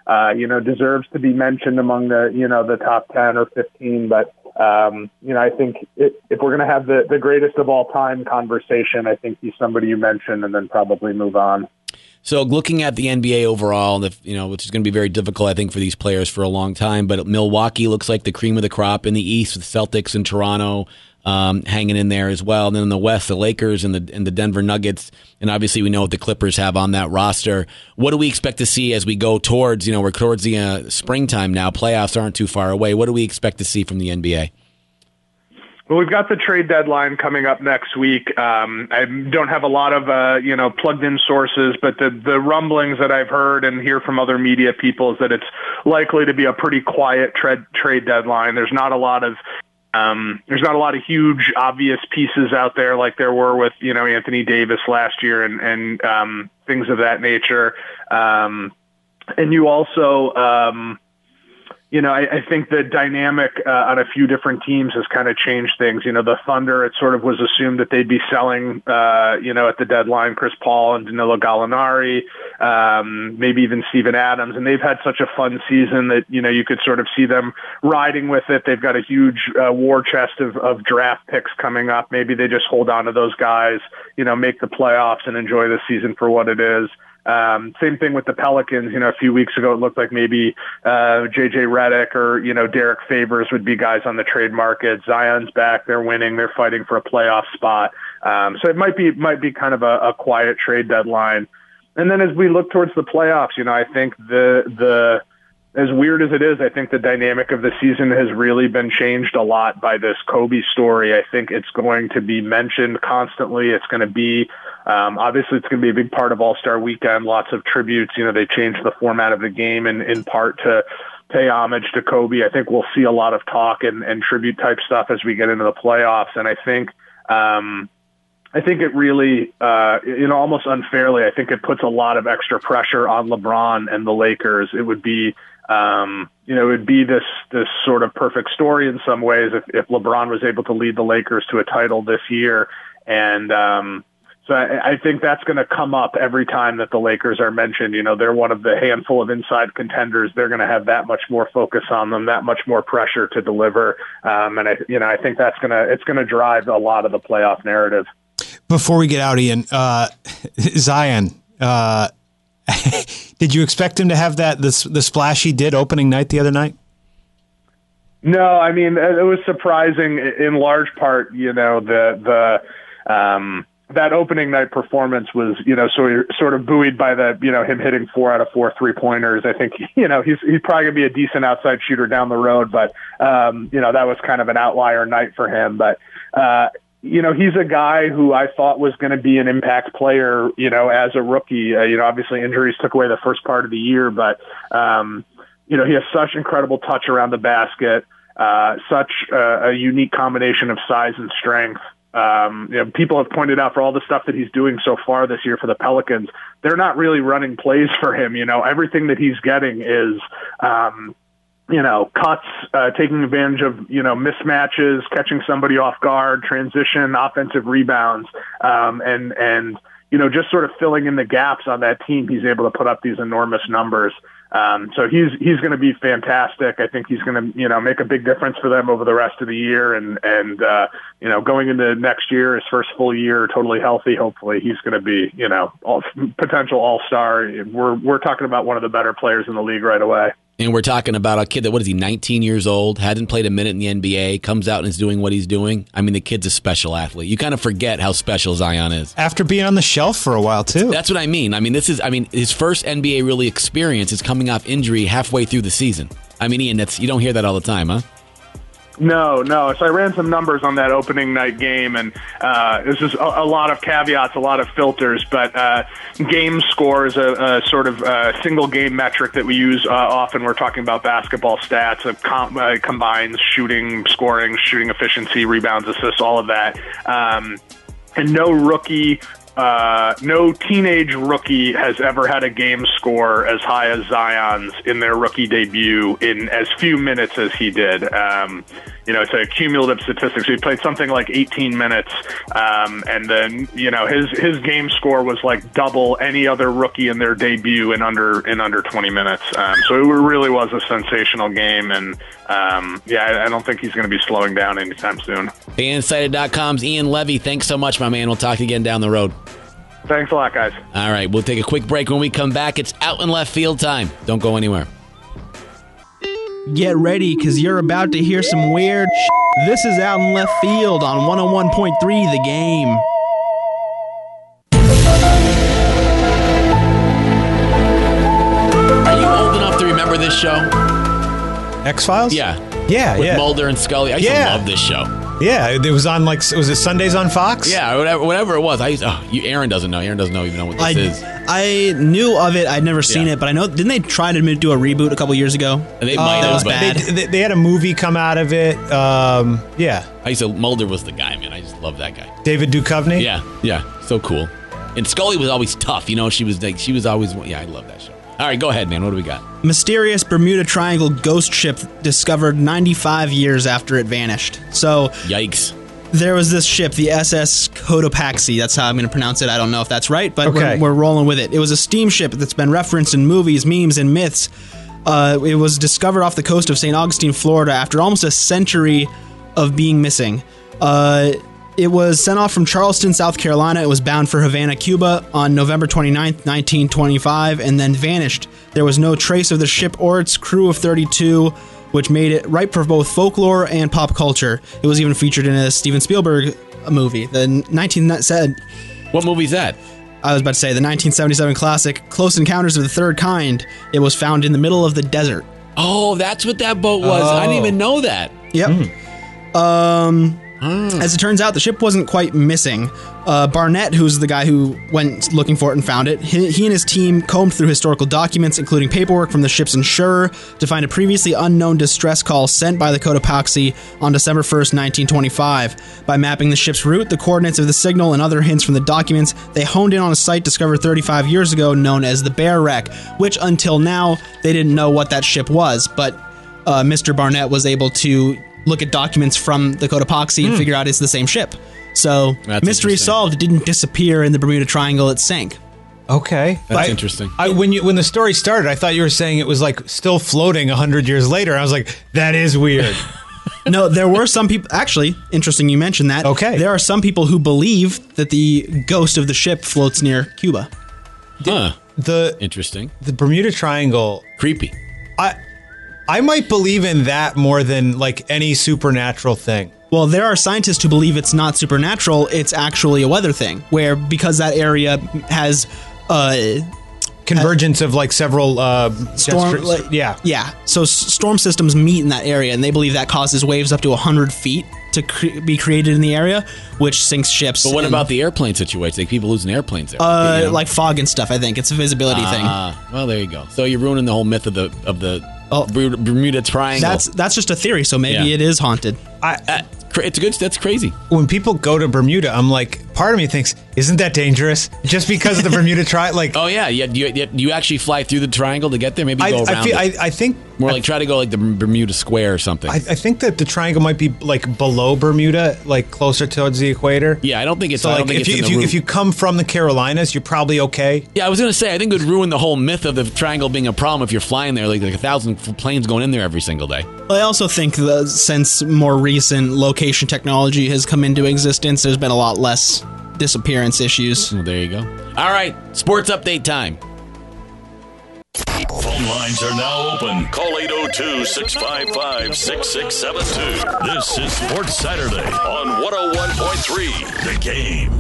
uh, you know, deserves to be mentioned among the, you know, the top ten or fifteen. But, um, you know, I think it, if we're going to have the, the greatest of all time conversation, I think he's somebody you mentioned, and then probably move on. So looking at the N B A overall, you know, which is going to be very difficult, I think, for these players for a long time, but Milwaukee looks like the cream of the crop in the East with Celtics and Toronto um, hanging in there as well. And then in the West, the Lakers and the and the Denver Nuggets. And obviously we know what the Clippers have on that roster. What do we expect to see as we go towards, you know, we're towards the uh, springtime now. Playoffs aren't too far away. What do we expect to see from the N B A? Well, we've got the trade deadline coming up next week. Um, I don't have a lot of, uh, you know, plugged-in sources, but the, the rumblings that I've heard and hear from other media people is that it's likely to be a pretty quiet trade trade deadline. There's not a lot of um, there's not a lot of huge, obvious pieces out there like there were with, you know, Anthony Davis last year and and um, things of that nature. Um, and you also. Um, You know, I, I think the dynamic uh, on a few different teams has kind of changed things. You know, the Thunder, it sort of was assumed that they'd be selling, uh, you know, at the deadline, Chris Paul and Danilo Gallinari, um, maybe even Steven Adams. And they've had such a fun season that, you know, you could sort of see them riding with it. They've got a huge uh, war chest of, of draft picks coming up. Maybe they just hold on to those guys, you know, make the playoffs and enjoy the season for what it is. Um, same thing with the Pelicans. You know, a few weeks ago, it looked like maybe uh, J J Redick or, you know, Derek Favors would be guys on the trade market. Zion's back. They're winning. They're fighting for a playoff spot. Um, so it might be might be kind of a, a quiet trade deadline. And then as we look towards the playoffs, you know, I think the the as weird as it is, I think the dynamic of the season has really been changed a lot by this Kobe story. I think it's going to be mentioned constantly. It's going to be Um, obviously, it's going to be a big part of All-Star Weekend, lots of tributes. You know, they changed the format of the game in, in part to pay homage to Kobe. I think we'll see a lot of talk and, and tribute-type stuff as we get into the playoffs. And I think um, I think it really, uh, you know, almost unfairly, I think it puts a lot of extra pressure on LeBron and the Lakers. It would be, um, you know, it would be this this sort of perfect story in some ways if, if LeBron was able to lead the Lakers to a title this year. And, um So I, I think that's going to come up every time that the Lakers are mentioned. You know, they're one of the handful of inside contenders. They're going to have that much more focus on them, that much more pressure to deliver. Um, and I, you know, I think that's going to it's going to drive a lot of the playoff narrative. Before we get out, Ian, uh, Zion, uh, did you expect him to have that the, the splash he did opening night the other night? No, I mean, it was surprising in large part. You know, the the. Um, That opening night performance was, you know, so sort of buoyed by the, you know, him hitting four out of four three pointers. I think, you know, he's he's probably gonna be a decent outside shooter down the road, but um, you know, that was kind of an outlier night for him. But uh, you know, he's a guy who I thought was going to be an impact player, you know, as a rookie. Uh, you know, obviously injuries took away the first part of the year, but um, you know, he has such incredible touch around the basket, uh, such a, a unique combination of size and strength. Um, you know, people have pointed out for all the stuff that he's doing so far this year for the Pelicans, they're not really running plays for him. You know, everything that he's getting is, um, you know, cuts, uh, taking advantage of, you know, mismatches, catching somebody off guard, transition, offensive rebounds, um, and, and, you know, just sort of filling in the gaps on that team. He's able to put up these enormous numbers. Um, so he's he's going to be fantastic. I think he's going to, you know, make a big difference for them over the rest of the year. And, and uh, you know, going into next year, his first full year, totally healthy, hopefully he's going to be, you know, all, potential all-star. We're, we're talking about one of the better players in the league right away. And we're talking about a kid that, what is he, nineteen years old, hadn't played a minute in the N B A, comes out and is doing what he's doing. I mean, the kid's a special athlete. You kind of forget how special Zion is. After being on the shelf for a while, too. That's what I mean. I mean, this is, I mean, his first N B A really experience is coming off injury halfway through the season. I mean, Ian, that's, you don't hear that all the time, huh? No, no. So I ran some numbers on that opening night game, and uh, this is a, a lot of caveats, a lot of filters, but uh, game score is a, a sort of uh, single game metric that we use uh, often. We're talking about basketball stats. It com- uh, combines shooting, scoring, shooting efficiency, rebounds, assists, all of that. Um, and no rookie Uh, no teenage rookie has ever had a game score as high as Zion's in their rookie debut in as few minutes as he did. Um, you know, to cumulative statistics, he played something like eighteen minutes, um, and then you know his his game score was like double any other rookie in their debut in under in under twenty minutes. Um, so it really was a sensational game, and um, yeah, I, I don't think he's going to be slowing down anytime soon. Fansided dot com's Ian Levy. Thanks so much, my man. We'll talk again down the road. Thanks a lot, guys. All right, we'll take a quick break. When we come back, it's out in left field time. Don't go anywhere. Get ready, because you're about to hear some weird sh- This is Out in Left Field on one oh one point three The Game. Are you old enough to remember this show? X-Files? Yeah. Yeah, With yeah. Mulder and Scully. I used Yeah. to love this show. Yeah, it was on like, was it Sundays on Fox? Yeah, whatever, whatever it was. I used, oh, you, Aaron doesn't know. Aaron doesn't know even know what this I, is. I knew of it. I'd never seen Yeah. it, but I know, didn't they try to do a reboot a couple years ago? And they might that have, was but bad. They, they, they had a movie come out of it. Um, yeah. I used to, Mulder was the guy, man. I just love that guy. David Duchovny? Yeah, yeah, so cool. And Scully was always tough. You know, she was like, she was always, yeah, I love that show. All right, go ahead, man. What do we got? Mysterious Bermuda Triangle ghost ship discovered ninety-five years after it vanished. So Yikes. there was this ship, the S S Cotopaxi. That's how I'm going to pronounce it. I don't know if that's right, but Okay. we're, we're rolling with it. It was a steamship that's been referenced in movies, memes, and myths. Uh, it was discovered off the coast of Saint Augustine, Florida, after almost a century of being missing. Uh, it was sent off from Charleston, South Carolina. It was bound for Havana, Cuba on November twenty-ninth, nineteen twenty-five, and then vanished. There was no trace of the ship or its crew of thirty-two, which made it ripe for both folklore and pop culture. It was even featured in a Steven Spielberg movie. The nineteen said, What movie's that? I was about to say the nineteen seventy-seven classic Close Encounters of the Third Kind. It was found in the middle of the desert. Oh, that's what that boat was. I didn't even know that. Yep. Um, as it turns out, the ship wasn't quite missing. Uh, Barnett, who's the guy who went looking for it and found it, he, he and his team combed through historical documents, including paperwork from the ship's insurer, to find a previously unknown distress call sent by the Cotopaxi on December first, nineteen twenty-five. By mapping the ship's route, the coordinates of the signal, and other hints from the documents, they honed in on a site discovered thirty-five years ago known as the Bear Wreck, which until now, they didn't know what that ship was, but uh, Mister Barnett was able to look at documents from the Cotopaxi and figure out it's the same ship. So, That's mystery interesting. solved. It didn't disappear in the Bermuda Triangle. It sank. Okay. That's I- interesting. I, when you when the story started, I thought you were saying it was like still floating a hundred years later. I was like, that is weird. No, there were some people... Actually, interesting you mentioned that. Okay. There are some people who believe that the ghost of the ship floats near Cuba. Huh. The Interesting. the Bermuda Triangle. Creepy. I I might believe in that more than like any supernatural thing. Well, there are scientists who believe it's not supernatural. It's actually a weather thing, where because that area has... Uh, Convergence of like several uh, storm, destri- like- yeah. yeah. So s- storm systems meet in that area, and they believe that causes waves up to one hundred feet to cre- be created in the area, which sinks ships. But what and, about the airplane situation? Like people losing airplanes there. uh, you know? like fog and stuff? I think it's a visibility thing. Ah, well, there you go. So you're ruining the whole myth of the of the Oh. Bermuda Bermuda Triangle. That's that's just a theory. So maybe Yeah. it is haunted. I, Uh, cra- it's good. That's crazy. when people go to Bermuda, I'm like, part of me thinks, isn't that dangerous? Just because of the Bermuda Triangle, like. Oh yeah, yeah. You, you, you actually fly through the triangle to get there. Maybe I, go around. I, feel, I, it. I think More like try to go like the Bermuda Square or something. I, I think that the triangle might be like below Bermuda, like closer towards the equator. yeah, I don't think it's. So I like don't think if it's you in if the you route. if you come from the Carolinas, you're probably okay. Yeah, I was gonna say I think it would ruin the whole myth of the triangle being a problem if you're flying there, like, like a thousand planes going in there every single day. I also think that since more recent location technology has come into existence, there's been a lot less disappearance issues. Well, there you go. All right, sports update time. Phone lines are now open. Call eight oh two, six five five, six six seven two. This is Sports Saturday on one oh one point three The Game.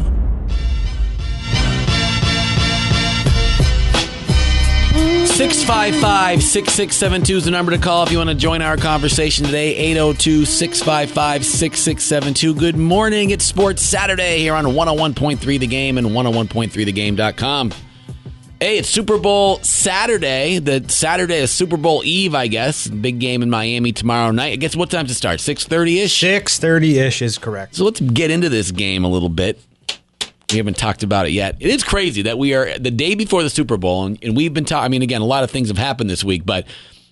six five five, six six seven two is the number to call if you want to join our conversation today. eight oh two, six five five, six six seven two. Good morning. It's Sports Saturday here on one oh one point three The Game and one oh one point three the game dot com. Hey, it's Super Bowl Saturday. The Saturday is Super Bowl Eve, I guess. Big game in Miami tomorrow night. I guess what time to start? six thirty-ish? six thirty-ish is correct. So let's get into this game a little bit. We haven't talked about it yet. It is crazy that we are the day before the Super Bowl, and, and we've been talking. I mean, again, a lot of things have happened this week, but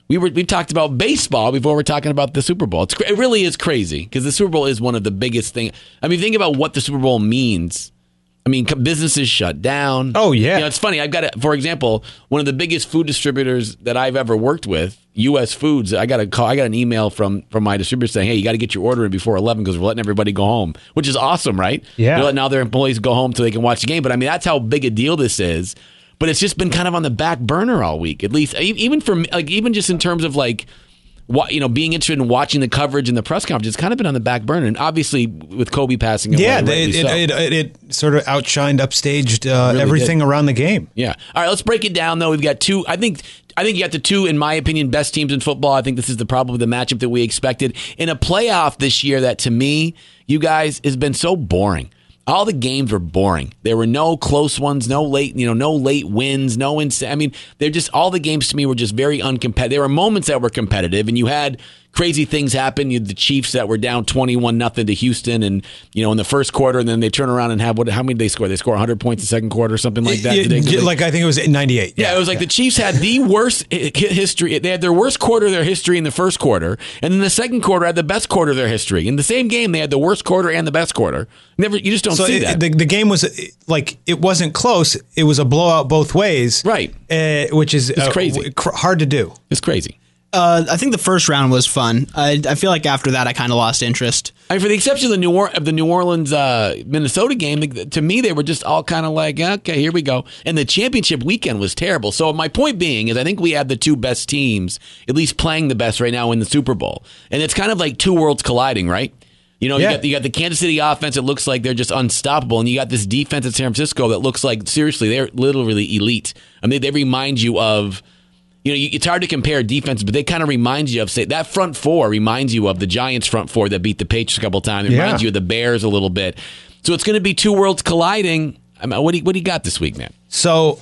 We were we've talked about baseball before we're talking about the Super Bowl. It's, it really is crazy because the Super Bowl is one of the biggest things. I mean, think about what the Super Bowl means. I mean, businesses shut down. Oh yeah, you know, it's funny. I've got, a, for example, one of the biggest food distributors that I've ever worked with, U S Foods. I got a call. I got an email from from my distributor saying, "Hey, you got to get your order in before eleven because we're letting everybody go home," which is awesome, right? Yeah, they're letting all their employees go home so they can watch the game. But I mean, that's how big a deal this is. But it's just been kind of on the back burner all week, at least even for me, like even just in terms of like, what you know, being interested in watching the coverage and the press conference. It's kind of been on the back burner, and obviously with Kobe passing away, yeah, it, so. it, it, it sort of outshined, upstaged uh, really everything did. around the game. Yeah. All right, let's break it down though. We've got two. I think. I think you got the two, in my opinion, best teams in football. I think this is the probably the matchup that we expected in a playoff this year. That to me, you guys, has been so boring. All the games were boring. There were no close ones, no late, you know, no late wins, no ins- I mean, they're just all the games to me were just very uncompetitive. There were moments that were competitive, and you had crazy things happen. You had the Chiefs that were down twenty-one nothing to Houston, and you know, in the first quarter, and then they turn around and have what? How many did they score? They score one hundred points in the second quarter, or something like that. It, it, like I think it was ninety-eight. Yeah, yeah it was like yeah. the Chiefs had the worst history. They had their worst quarter of their history in the first quarter, and then the second quarter had the best quarter of their history. In the same game, they had the worst quarter and the best quarter. Never, you just don't so see it, that. The, the game was like it wasn't close. It was a blowout both ways, right? Uh, which is it's uh, crazy, cr- hard to do. It's crazy. Uh, I think the first round was fun. I, I feel like after that, I kind of lost interest. I mean, for the exception of the New or- of the New Orleans uh, Minnesota game, to me they were just all kind of like, okay, here we go. And the championship weekend was terrible. So my point being is, I think we have the two best teams, at least playing the best right now in the Super Bowl, and it's kind of like two worlds colliding, right? You know, yeah. you got you got the Kansas City offense. It looks like they're just unstoppable, and you got this defense at San Francisco that looks like seriously they're literally elite. I mean, they remind you of. You know, it's hard to compare defense, but they kind of remind you of, say, that front four reminds you of the Giants front four that beat the Patriots a couple of times. It yeah. reminds you of the Bears a little bit. So it's going to be two worlds colliding. I mean, what do you, what do you got this week, man? So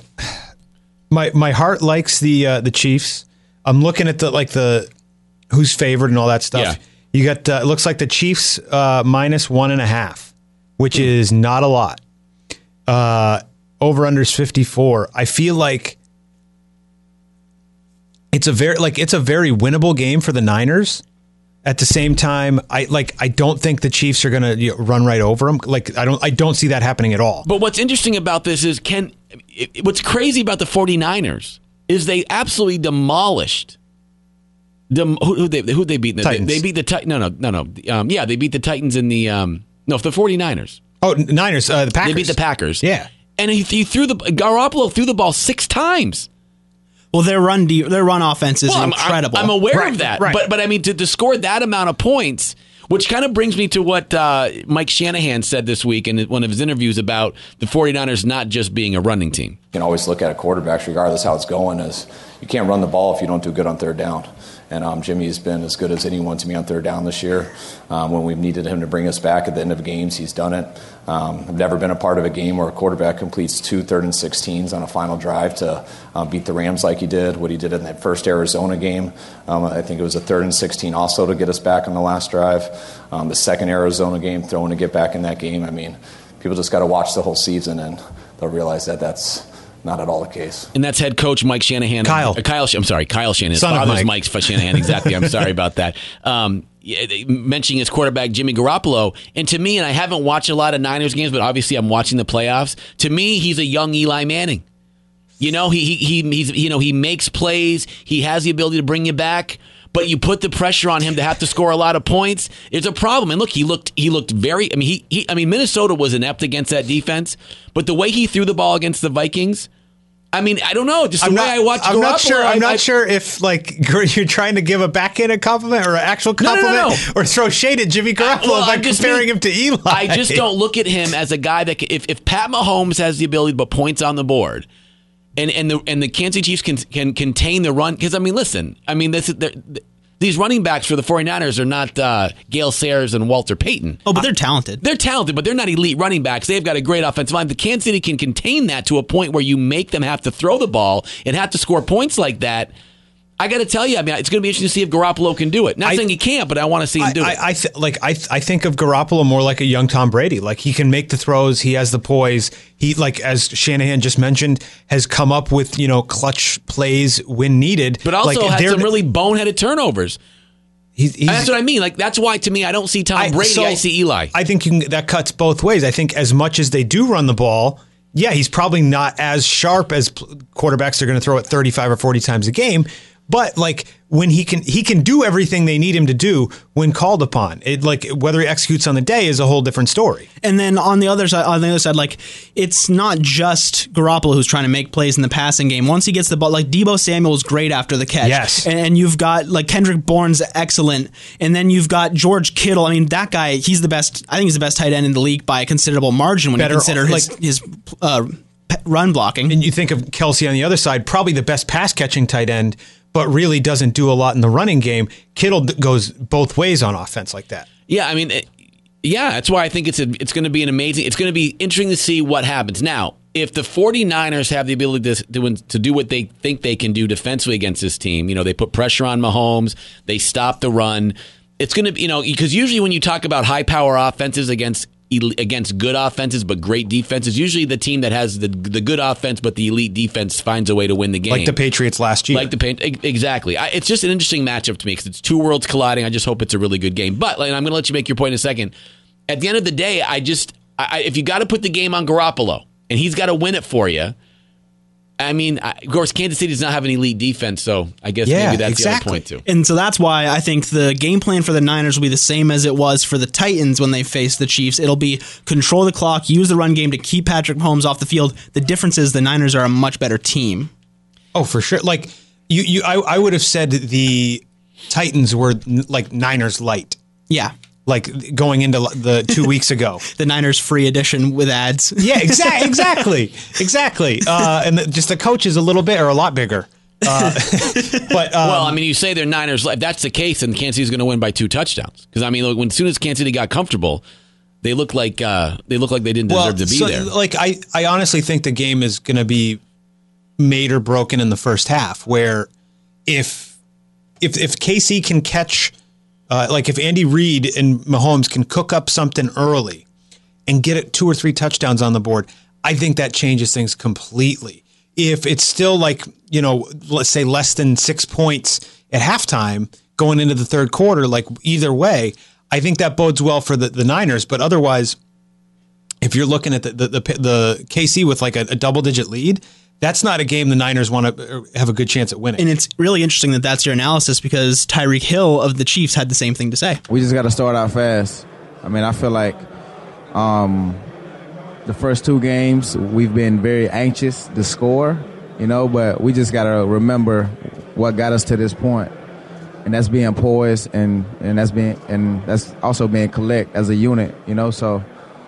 my my heart likes the uh, the Chiefs. I'm looking at the like the who's favored and all that stuff. Yeah. You got uh, it looks like the Chiefs uh, minus one and a half, which mm. is not a lot. Uh, over under is fifty-four. I feel like. It's a very like it's a very winnable game for the Niners. At the same time, I like I don't think the Chiefs are going to you know, run right over them. Like I don't I don't see that happening at all. But what's interesting about this is can it, what's crazy about the 49ers is they absolutely demolished them. Who, who they who they beat? Titans. They, they beat the Titans. No, no, no, no. Um, yeah, they beat the Titans in the um, no the 49ers. Oh, Niners, uh, the Packers. They beat the Packers. Yeah, and he, he threw the Garoppolo threw the ball six times. Well, their run de- their run offense is well, I'm, incredible. I'm, I'm aware right, of that, right. but but I mean to, to score that amount of points, which kind of brings me to what uh, Mike Shanahan said this week in one of his interviews about the 49ers not just being a running team. You can always look at a quarterback, regardless how it's going, as you can't run the ball if you don't do good on third down. And um, Jimmy has been as good as anyone to me on third down this year. Um, when we've needed him to bring us back at the end of games, he's done it. Um, I've never been a part of a game where a quarterback completes two third and sixteens on a final drive to uh, beat the Rams like he did, what he did in that first Arizona game. Um, I think it was a third and sixteen also to get us back on the last drive. Um, the second Arizona game, throwing to get back in that game. I mean, people just got to watch the whole season and they'll realize that that's not at all the case. And that's head coach Mike Shanahan. Kyle. Uh, Kyle. I'm sorry, Kyle Shanahan. His Son father's of Mike. Mike Shanahan. Exactly. I'm sorry about that. Um, mentioning his quarterback, Jimmy Garoppolo. And to me, and I haven't watched a lot of Niners games, but obviously I'm watching the playoffs. To me, he's a young Eli Manning. You know, he, he, he he's, you know, he makes plays. He has the ability to bring you back. But you put the pressure on him to have to score a lot of points. It's a problem. And look, he looked he looked very. I mean, he, he I mean, Minnesota was inept against that defense. But the way he threw the ball against the Vikings. I mean, I don't know. Just the I'm way not, I watch I'm Garoppolo, not sure. I'm I, not I, sure if like you're trying to give a backhanded compliment or an actual compliment, no, no, no. or throw shade at Jimmy Garoppolo well, by comparing mean, him to Eli. I just don't look at him as a guy that can, if if Pat Mahomes has the ability to put points on the board, and and the and the Kansas City Chiefs can can contain the run. Because I mean, listen, I mean this is. These running backs for the 49ers are not uh, Gale Sayers and Walter Payton. Oh, but they're talented. They're talented, but they're not elite running backs. They've got a great offensive line. The Kansas City can contain that to a point where you make them have to throw the ball and have to score points like that. I got to tell you, I mean, it's going to be interesting to see if Garoppolo can do it. Not I, saying he can't, but I want to see him do I, it. I, I th- like I, th- I think of Garoppolo more like a young Tom Brady. Like he can make the throws, he has the poise. He, like as Shanahan just mentioned, has come up with you know clutch plays when needed. But also like, had some really boneheaded turnovers. He's, he's, that's what I mean. Like that's why to me, I don't see Tom Brady. I, so, I see Eli. I think you can, that cuts both ways. I think as much as they do run the ball. Yeah, he's probably not as sharp as quarterbacks are going to throw it thirty-five or forty times a game, but like when he can he can do everything they need him to do when called upon. It like whether he executes on the day is a whole different story. And then on the other side on the other side like it's not just Garoppolo who's trying to make plays in the passing game. Once he gets the ball, like Deebo Samuel's great after the catch. Yes. And, and you've got like Kendrick Bourne's excellent. And then you've got George Kittle. I mean, that guy, he's the best I think he's the best tight end in the league by a considerable margin when Better, you consider his like, his uh, run blocking. And you think of Kelsey on the other side, probably the best pass catching tight end, but really doesn't do a lot in the running game. Kittle goes both ways on offense like that. Yeah, I mean, it, yeah, that's why I think it's a, it's going to be an amazing, it's going to be interesting to see what happens. Now, if the 49ers have the ability to, to, to do what they think they can do defensively against this team, you know, they put pressure on Mahomes, they stop the run, it's going to be, you know, because usually when you talk about high power offenses against against good offenses but great defenses, usually the team that has the the good offense but the elite defense finds a way to win the game. Like the Patriots last year. Like the exactly. I, it's just an interesting matchup to me because it's two worlds colliding. I just hope it's a really good game. But like, I'm going to let you make your point in a second. At the end of the day, I just I, if you got to put the game on Garoppolo and he's got to win it for you. I mean, I, of course, Kansas City does not have an elite defense, so I guess yeah, maybe that's exactly. the other point, too. And so that's why I think the game plan for the Niners will be the same as it was for the Titans when they faced the Chiefs. It'll be control the clock, use the run game to keep Patrick Mahomes off the field. The difference is the Niners are a much better team. Oh, for sure. Like, you, you, I, I would have said the Titans were like Niners light. Yeah. Like going into the two weeks ago. The Niners free edition with ads. Yeah, exactly. Exactly. Exactly. Uh, and the, just the coach is a little bit or a lot bigger. Uh, but um, Well, I mean, you say they're Niners. If that's the case, then Kansas City's going to win by two touchdowns. Because, I mean, look, when, as soon as Kansas City got comfortable, they looked like uh, they looked like they didn't deserve well, to be so, there. Like, I, I honestly think the game is going to be made or broken in the first half, where if if if K C can catch... Uh, like if Andy Reid and Mahomes can cook up something early and get it two or three touchdowns on the board, I think that changes things completely. If it's still like, you know, let's say less than six points at halftime going into the third quarter, like either way, I think that bodes well for the, the Niners. But otherwise, if you're looking at the the, the, the K C with like a, a double digit lead, that's not a game the Niners want to have a good chance at winning. And it's really interesting that that's your analysis because Tyreek Hill of the Chiefs had the same thing to say. We just got to start out fast. I mean, I feel like um, the first two games we've been very anxious to score, you know, but we just got to remember what got us to this point. And that's being poised and, and that's being and that's also being collect as a unit, you know. So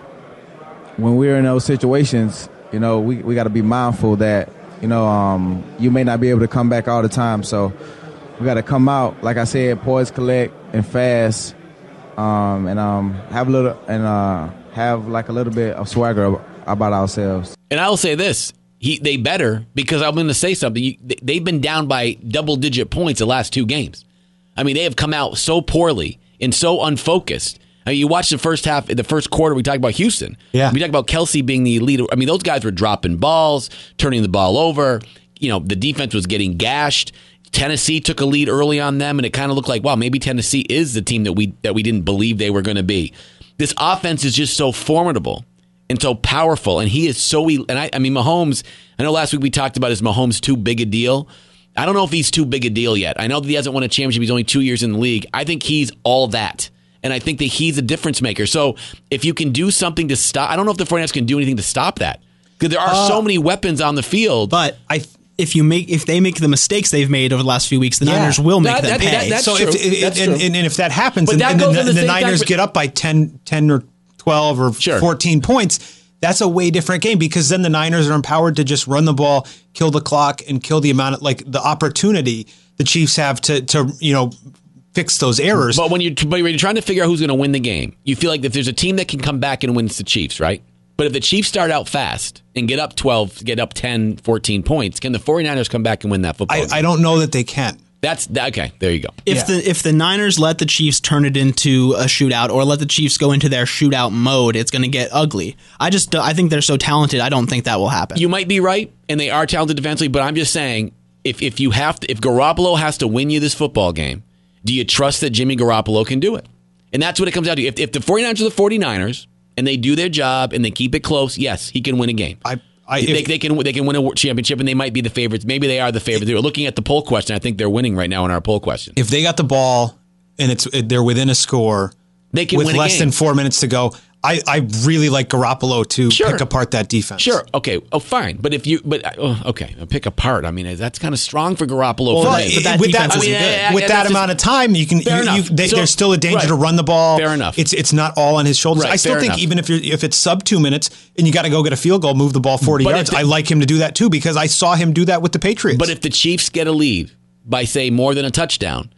when we're in those situations, you know, we, we got to be mindful that, you know, um, you may not be able to come back all the time. So we got to come out, like I said, poise, collect, and fast, um, and um, have a little and uh, have like a little bit of swagger about ourselves. And I will say this: he they better because I'm going to say something. You, they've been down by double-digit points the last two games. I mean, they have come out so poorly and so unfocused. I mean, you watch the first half, the first quarter, we talked about Houston. Yeah. We talked about Kelsey being the leader. I mean, those guys were dropping balls, turning the ball over. You know, the defense was getting gashed. Tennessee took a lead early on them, and it kind of looked like, wow, maybe Tennessee is the team that we that we didn't believe they were going to be. This offense is just so formidable and so powerful, and he is so... And I, I mean, Mahomes, I know last week we talked about is Mahomes too big a deal. I don't know if he's too big a deal yet. I know that he hasn't won a championship. He's only two years in the league. I think he's all that. And I think that he's a difference maker. So if you can do something to stop, I don't know if the 49ers can do anything to stop that. Because there are uh, so many weapons on the field. But I, if you make, if they make the mistakes they've made over the last few weeks, the yeah. Niners will make that, them that, pay. That, that's so true. If, if, that's and, true. And, and if that happens, and, that and, and the, the, the Niners get up by ten, ten or twelve or sure. fourteen points, that's a way different game because then the Niners are empowered to just run the ball, kill the clock, and kill the amount of like the opportunity the Chiefs have to to you know. fix those errors. But when you're, but when you're trying to figure out who's going to win the game, you feel like if there's a team that can come back and win, it's the Chiefs, right? But if the Chiefs start out fast and get up twelve, get up ten, fourteen points, can the 49ers come back and win that football I, game? I don't know that they can. That's okay. There you go. If Yeah. the if the Niners let the Chiefs turn it into a shootout, or let the Chiefs go into their shootout mode, it's going to get ugly. I just I think they're so talented. I don't think that will happen. You might be right, and they are talented defensively, but I'm just saying, if if you have to, if Garoppolo has to win you this football game, do you trust that Jimmy Garoppolo can do it? And that's what it comes down to. If, if the 49ers are the 49ers and they do their job and they keep it close, yes, he can win a game. I, I, they, if, they can they can win a championship, and they might be the favorites. Maybe they are the favorites. They're looking at the poll question. I think they're winning right now in our poll question. if they got the ball and it's they're within a score, They can with win a less game. than four minutes to go, I, I really like Garoppolo to Sure. pick apart that defense. Sure. Okay. Oh, fine. But if you, but oh, okay, pick apart. I mean, that's kind of strong for Garoppolo. Well, for but me. but that with that, defense I isn't mean, good. yeah, with yeah, that that's amount just- of time, you can. Fair You, you, enough. they, So- there's still a danger right. to run the ball. Fair enough. It's it's not all on his shoulders. Right, I still fair think enough. even if you're if it's sub two minutes and you got to go get a field goal, move the ball forty But if yards. the- I like him to do that too because I saw him do that with the Patriots. But if the Chiefs get a lead by, say, more than a touchdown,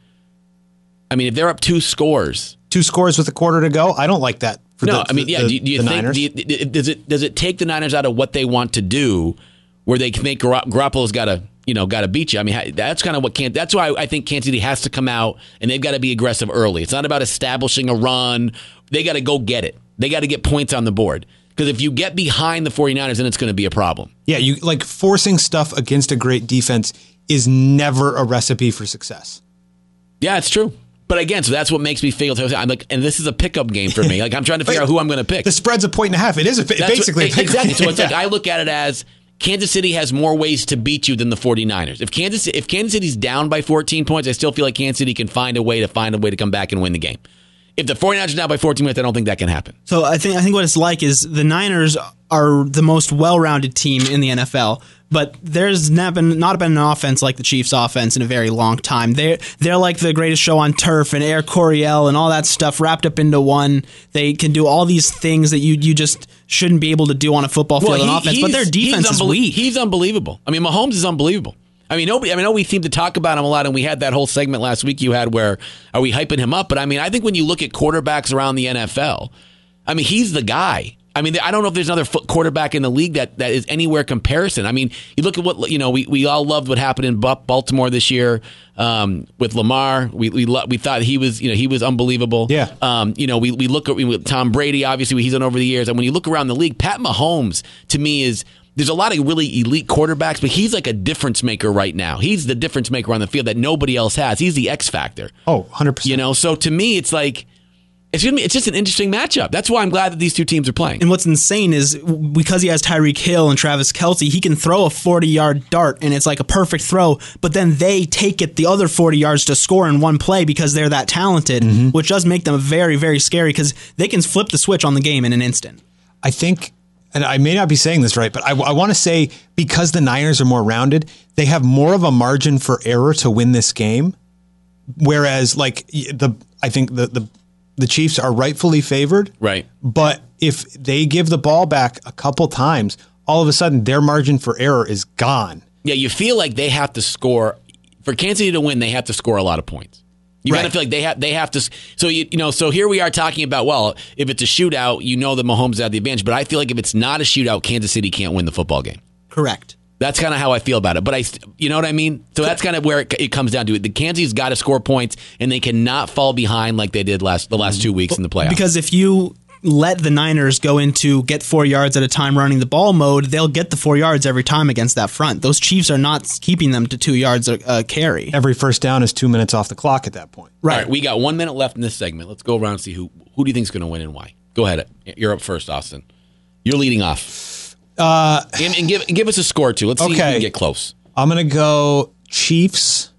I mean, if they're up two scores. two scores with a quarter to go, I don't like that. For No, the, I mean, the, yeah. the, Do you, do you the think Niners. do you, does it does it take the Niners out of what they want to do, where they can make Gar- Garoppolo's got to you know got to beat you? I mean, ha- that's kind of what can. That's why I think Kansas City has to come out and they've got to be aggressive early. It's not about establishing a run. They got to go get it. They got to get points on the board. Because if you get behind the 49ers, then it's going to be a problem. Yeah, you like forcing stuff against a great defense is never a recipe for success. Yeah, it's true. But again, so that's what makes me feel. I'm like, and this is a pickup game for me. Like I'm trying to figure out who I'm going to pick. The spread's a point and a half. It is a, That's basically what, a pick. exactly. So it's like Yeah. I look at it as Kansas City has more ways to beat you than the 49ers. If Kansas if Kansas City's down by fourteen points, I still feel like Kansas City can find a way to find a way to come back and win the game. If the 49ers are down by fourteen points, I don't think that can happen. So I think I think what it's like is the Niners are the most well-rounded team in the N F L, but there's not been not been an offense like the Chiefs' offense in a very long time. They're they're like the greatest show on turf and Air Coryell and all that stuff wrapped up into one. They can do all these things that you you just shouldn't be able to do on a football field Well, on he- offense. But their he's- defense he's is unbelie- weak. He's unbelievable. I mean, Mahomes is unbelievable. I mean, nobody. I mean, I know we seem to talk about him a lot, and we had that whole segment last week you had where are we hyping him up? But I mean, I think when you look at quarterbacks around the N F L, I mean, he's the guy. I mean, I don't know if there's another foot quarterback in the league that, that is anywhere comparison. I mean, you look at what, you know, we, we all loved what happened in Baltimore this year um, with Lamar. We we lo- we thought he was, you know, he was unbelievable. Yeah. Um, you know, we we look at we, with Tom Brady, obviously he's done over the years, and when you look around the league, Pat Mahomes to me is. There's a lot of really elite quarterbacks, but he's like a difference maker right now. He's the difference maker on the field that nobody else has. He's the X factor. Oh, one hundred percent. You know, so to me, it's like it's gonna be, it's just an interesting matchup. That's why I'm glad that these two teams are playing. And what's insane is because he has Tyreek Hill and Travis Kelce, he can throw a forty-yard dart, and it's like a perfect throw, but then they take it the other forty yards to score in one play because they're that talented, Mm-hmm. which does make them very, very scary because they can flip the switch on the game in an instant. I think, and I may not be saying this right, but I, I want to say because the Niners are more rounded, they have more of a margin for error to win this game. Whereas, like the, I think the the, the Chiefs are rightfully favored, Right. But if they give the ball back a couple times, all of a sudden their margin for error is gone. Yeah, you feel like they have to score for Kansas City to win. They have to score a lot of points. You Right. kind of feel like they have they have to. So you you know. So here we are talking about well, if it's a shootout, you know that Mahomes had the advantage. But I feel like if it's not a shootout, Kansas City can't win the football game. Correct. That's kind of how I feel about it. But I, you know what I mean. So that's kind of where it, it comes down to it. The Kansas City's got to score points, and they cannot fall behind like they did last the last two weeks in the playoffs. Because if you let the Niners go into get four yards at a time running the ball mode, they'll get the four yards every time against that front. Those Chiefs are not keeping them to two yards a, a carry. Every first down is two minutes off the clock at that point. Right. All right, we got one minute left in this segment. Let's go around and see who who do you think is going to win and why. Go ahead. You're up first, Austin. You're leading off. Uh, and, and give give us a score too. Let's see if we Okay. can get close. I'm going to go Chiefs.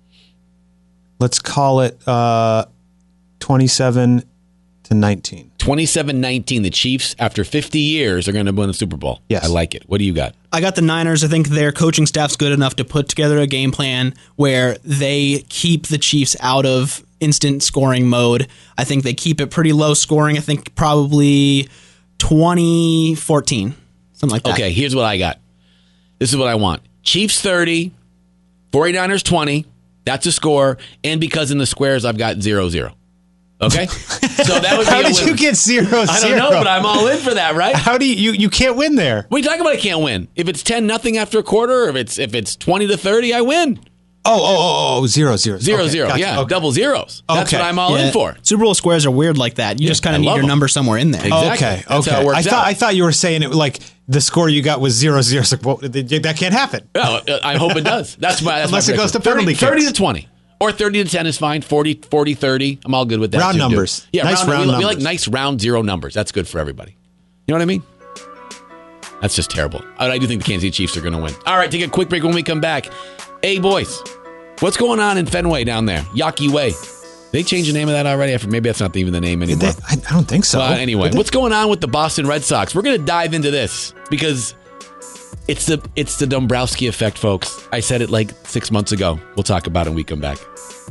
Let's call it uh, twenty-seven to nineteen. twenty-seven nineteen. The Chiefs, after fifty years, are going to win the Super Bowl. Yes. I like it. What do you got? I got the Niners. I think their coaching staff's good enough to put together a game plan where they keep the Chiefs out of instant scoring mode. I think they keep it pretty low scoring. I think probably twenty fourteen, something like that. Okay, here's what I got. This is what I want. Chiefs thirty, 49ers twenty. That's a score. And because in the squares, I've got zero zero. Okay? So that would be How a did win. you get zero zero? I don't know, but I'm all in for that, right? How do you, you, you can't win there? What are you talking about? I can't win. If it's ten nothing after a quarter, or if it's if it's twenty to thirty, I win. Oh, oh, oh, oh, zero, zero. Zero, okay, zero. gotcha. Yeah, okay. double zeros. That's Okay. what I'm all Yeah. in for. Super Bowl squares are weird like that. You Yeah, just kind I of need love your them. number somewhere in there. Exactly. Okay, That's how okay. it works I thought out. I thought you were saying it like the score you got was zero zero. It's like, well, that can't happen. Well, uh, I hope it does. That's my that's Unless my it goes to prediction. penalty thirty, thirty kicks. to twenty. Or thirty to ten is fine. forty, forty, thirty. I'm all good with that. Round too, dude. numbers. Yeah, Nice round, round we, we like numbers. nice round zero numbers. That's good for everybody. You know what I mean? That's just terrible. I, I do think the Kansas City Chiefs are going to win. All right, take a quick break when we come back. Hey, boys, what's going on in Fenway down there? Yawkey Way. They changed the name of that already? Maybe that's not even the name anymore. Did they? I, I don't think so. Well, anyway, Did they? what's going on with the Boston Red Sox? We're going to dive into this because it's the it's the Dombrowski effect, folks. I said it like six months ago. We'll talk about it when we come back.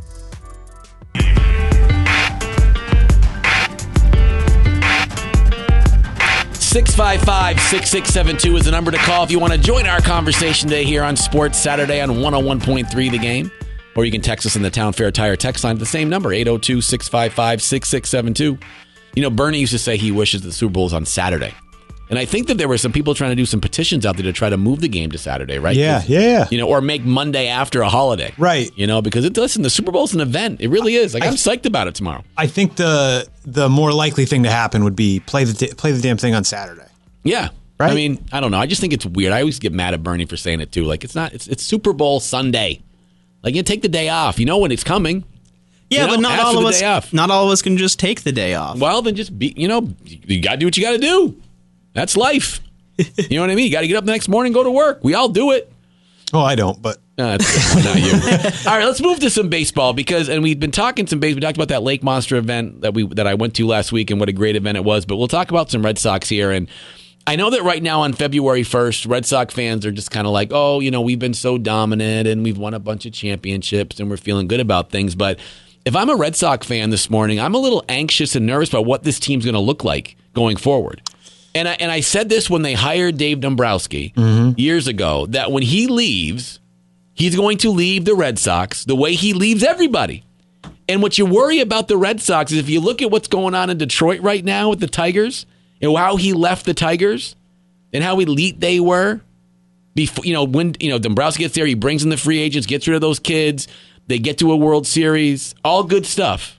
six five five, six six seven two is the number to call if you want to join our conversation today here on Sports Saturday on one oh one point three The Game. Or you can text us in the Town Fair Tire text line at the same number, eight oh two, six five five, six six seven two. You know, Bernie used to say he wishes the Super Bowl is on Saturday. And I think that there were some people trying to do some petitions out there to try to move the game to Saturday, right? Yeah, yeah, yeah. You know, or make Monday after a holiday. Right. You know, because it, listen, the Super Bowl's an event. It really is. Like, I- I'm psyched about it tomorrow. I think the the more likely thing to happen would be play the da- play the damn thing on Saturday. Yeah. Right? I mean, I don't know. I just think it's weird. I always get mad at Bernie for saying it too. Like, it's not, it's, it's Super Bowl Sunday. Like, you take the day off. You know when it's coming. Yeah, You know, but not ask all for of the us. day off. Not all of us can just take the day off. Well, then just be, you know, you got to do what you got to do. That's life. You know what I mean? You got to get up the next morning and go to work. We all do it. Oh, I don't, but Uh, that's not you. All right, let's move to some baseball because, and we've been talking some baseball. We talked about that Lake Monster event that we that I went to last week and what a great event it was. But we'll talk about some Red Sox here. And I know that right now on February first, Red Sox fans are just kind of like, oh, you know, we've been so dominant and we've won a bunch of championships and we're feeling good about things. But if I'm a Red Sox fan this morning, I'm a little anxious and nervous about what this team's going to look like going forward. And I, and I said this when they hired Dave Dombrowski years ago, that when he leaves, he's going to leave the Red Sox the way he leaves everybody. And what you worry about the Red Sox is if you look at what's going on in Detroit right now with the Tigers and how he left the Tigers and how elite they were. Before, you know, when you know Dombrowski gets there, he brings in the free agents, gets rid of those kids. They get to a World Series, all good stuff.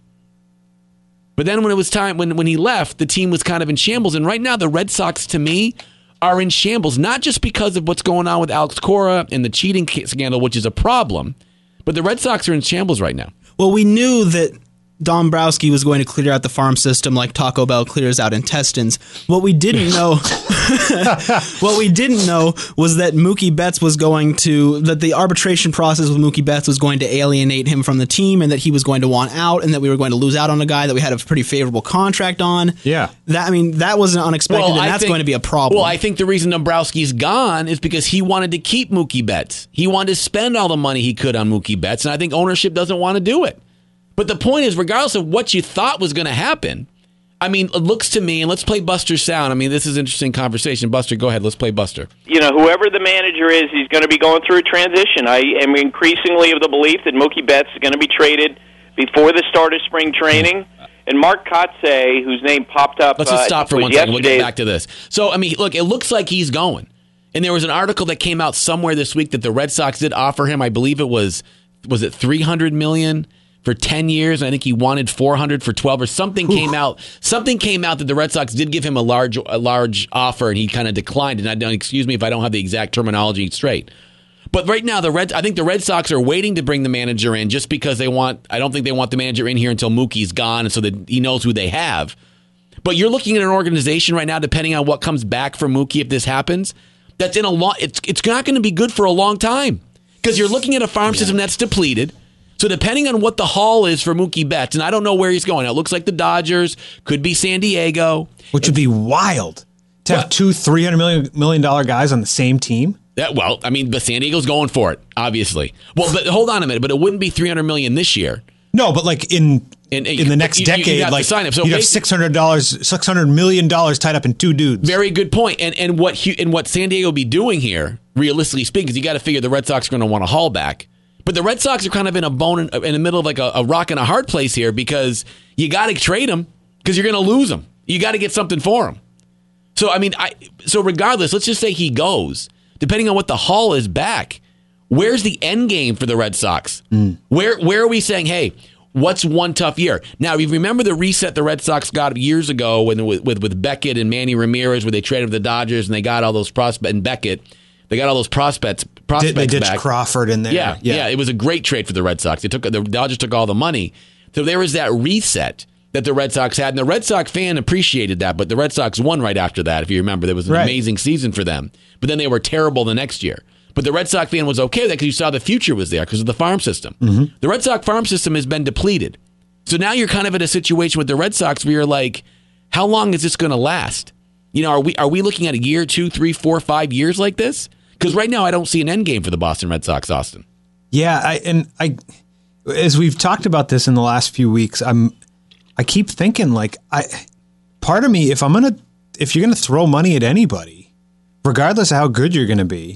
But then when it was time, when, when he left, the team was kind of in shambles. And right now, the Red Sox, to me, are in shambles, not just because of what's going on with Alex Cora and the cheating scandal, which is a problem, but the Red Sox are in shambles right now. Well, we knew that Dombrowski was going to clear out the farm system like Taco Bell clears out intestines. What we didn't know, what we didn't know was that Mookie Betts was going to, that the arbitration process with Mookie Betts was going to alienate him from the team, and that he was going to want out, and that we were going to lose out on a guy that we had a pretty favorable contract on. Yeah. That I mean, that wasn't unexpected, and I that's think- going to be a problem. Well, I think the reason Dombrowski's gone is because he wanted to keep Mookie Betts. He wanted to spend all the money he could on Mookie Betts, and I think ownership doesn't want to do it. But the point is, regardless of what you thought was going to happen, I mean, it looks to me, and let's play Buster's sound. I mean, this is an interesting conversation. Buster, go ahead. Let's play Buster. You know, whoever the manager is, he's going to be going through a transition. I am increasingly of the belief that Mookie Betts is going to be traded before the start of spring training. And Mark Kotze, whose name popped up, Let's just uh, stop for was one second. We'll get yesterday- back to this. So, I mean, look, it looks like he's going. And there was an article that came out somewhere this week that the Red Sox did offer him, I believe it was, was it three hundred million dollars for ten years? And I think he wanted four hundred for twelve or something came out. Something came out that the Red Sox did give him a large a large offer and he kind of declined. And I don't, excuse me if I don't have the exact terminology straight. But right now, the Red, I think the Red Sox are waiting to bring the manager in just because they want, I don't think they want the manager in here until Mookie's gone and so that he knows who they have. But you're looking at an organization right now, depending on what comes back from Mookie if this happens, that's in a long, it's, it's not going to be good for a long time because you're looking at a farm system that's depleted. So depending on what the haul is for Mookie Betts, and I don't know where he's going. It looks like the Dodgers, could be San Diego. Which would be wild to have Well- two three hundred million million dollar guys on the same team. That, well, I mean, but San Diego's going for it, obviously. Well, but hold on a minute. But it wouldn't be three hundred million dollars this year. No, but like in In- in the next you- you- you'd decade, have to like sign him. So you'd have basi- six hundred dollars, six hundred million dollars tied up in two dudes. Very good point. And and what Hu- and what San Diego will be doing here, realistically speaking, is you got to figure the Red Sox are going to want to haul back. But the Red Sox are kind of in a bone in, in the middle of like a, a rock and a hard place here because you got to trade them because you're going to lose them. You got to get something for them. So I mean, I so regardless, let's just say he goes. Depending on what the haul is back, Where's the end game for the Red Sox? Mm. Where where are we saying, hey, what's one tough year? Now, you remember the reset the Red Sox got years ago when, with, with with Beckett and Manny Ramirez, where they traded with the Dodgers and they got all those prospects, and Beckett, they got all those prospects prospects Did, they ditched back. Crawford in there. Yeah, yeah, yeah, it was a great trade for the Red Sox. They took the Dodgers took all the money, so there was that reset that the Red Sox had, and the Red Sox fan appreciated that. But the Red Sox won right after that. If you remember, there was an right. amazing season for them. But then they were terrible the next year. But the Red Sox fan was okay with that because you saw the future was there because of the farm system. Mm-hmm. The Red Sox farm system has been depleted. So now you're kind of in a situation with the Red Sox where you're like, how long is this going to last? You know, are we are we looking at a year, two, three, four, five years like this? Because right now I don't see an end game for the Boston Red Sox, Austin. Yeah, I, and I, as we've talked about this in the last few weeks, I'm, I keep thinking like, I, part of me, if I'm gonna, if you're gonna throw money at anybody, regardless of how good you're gonna be,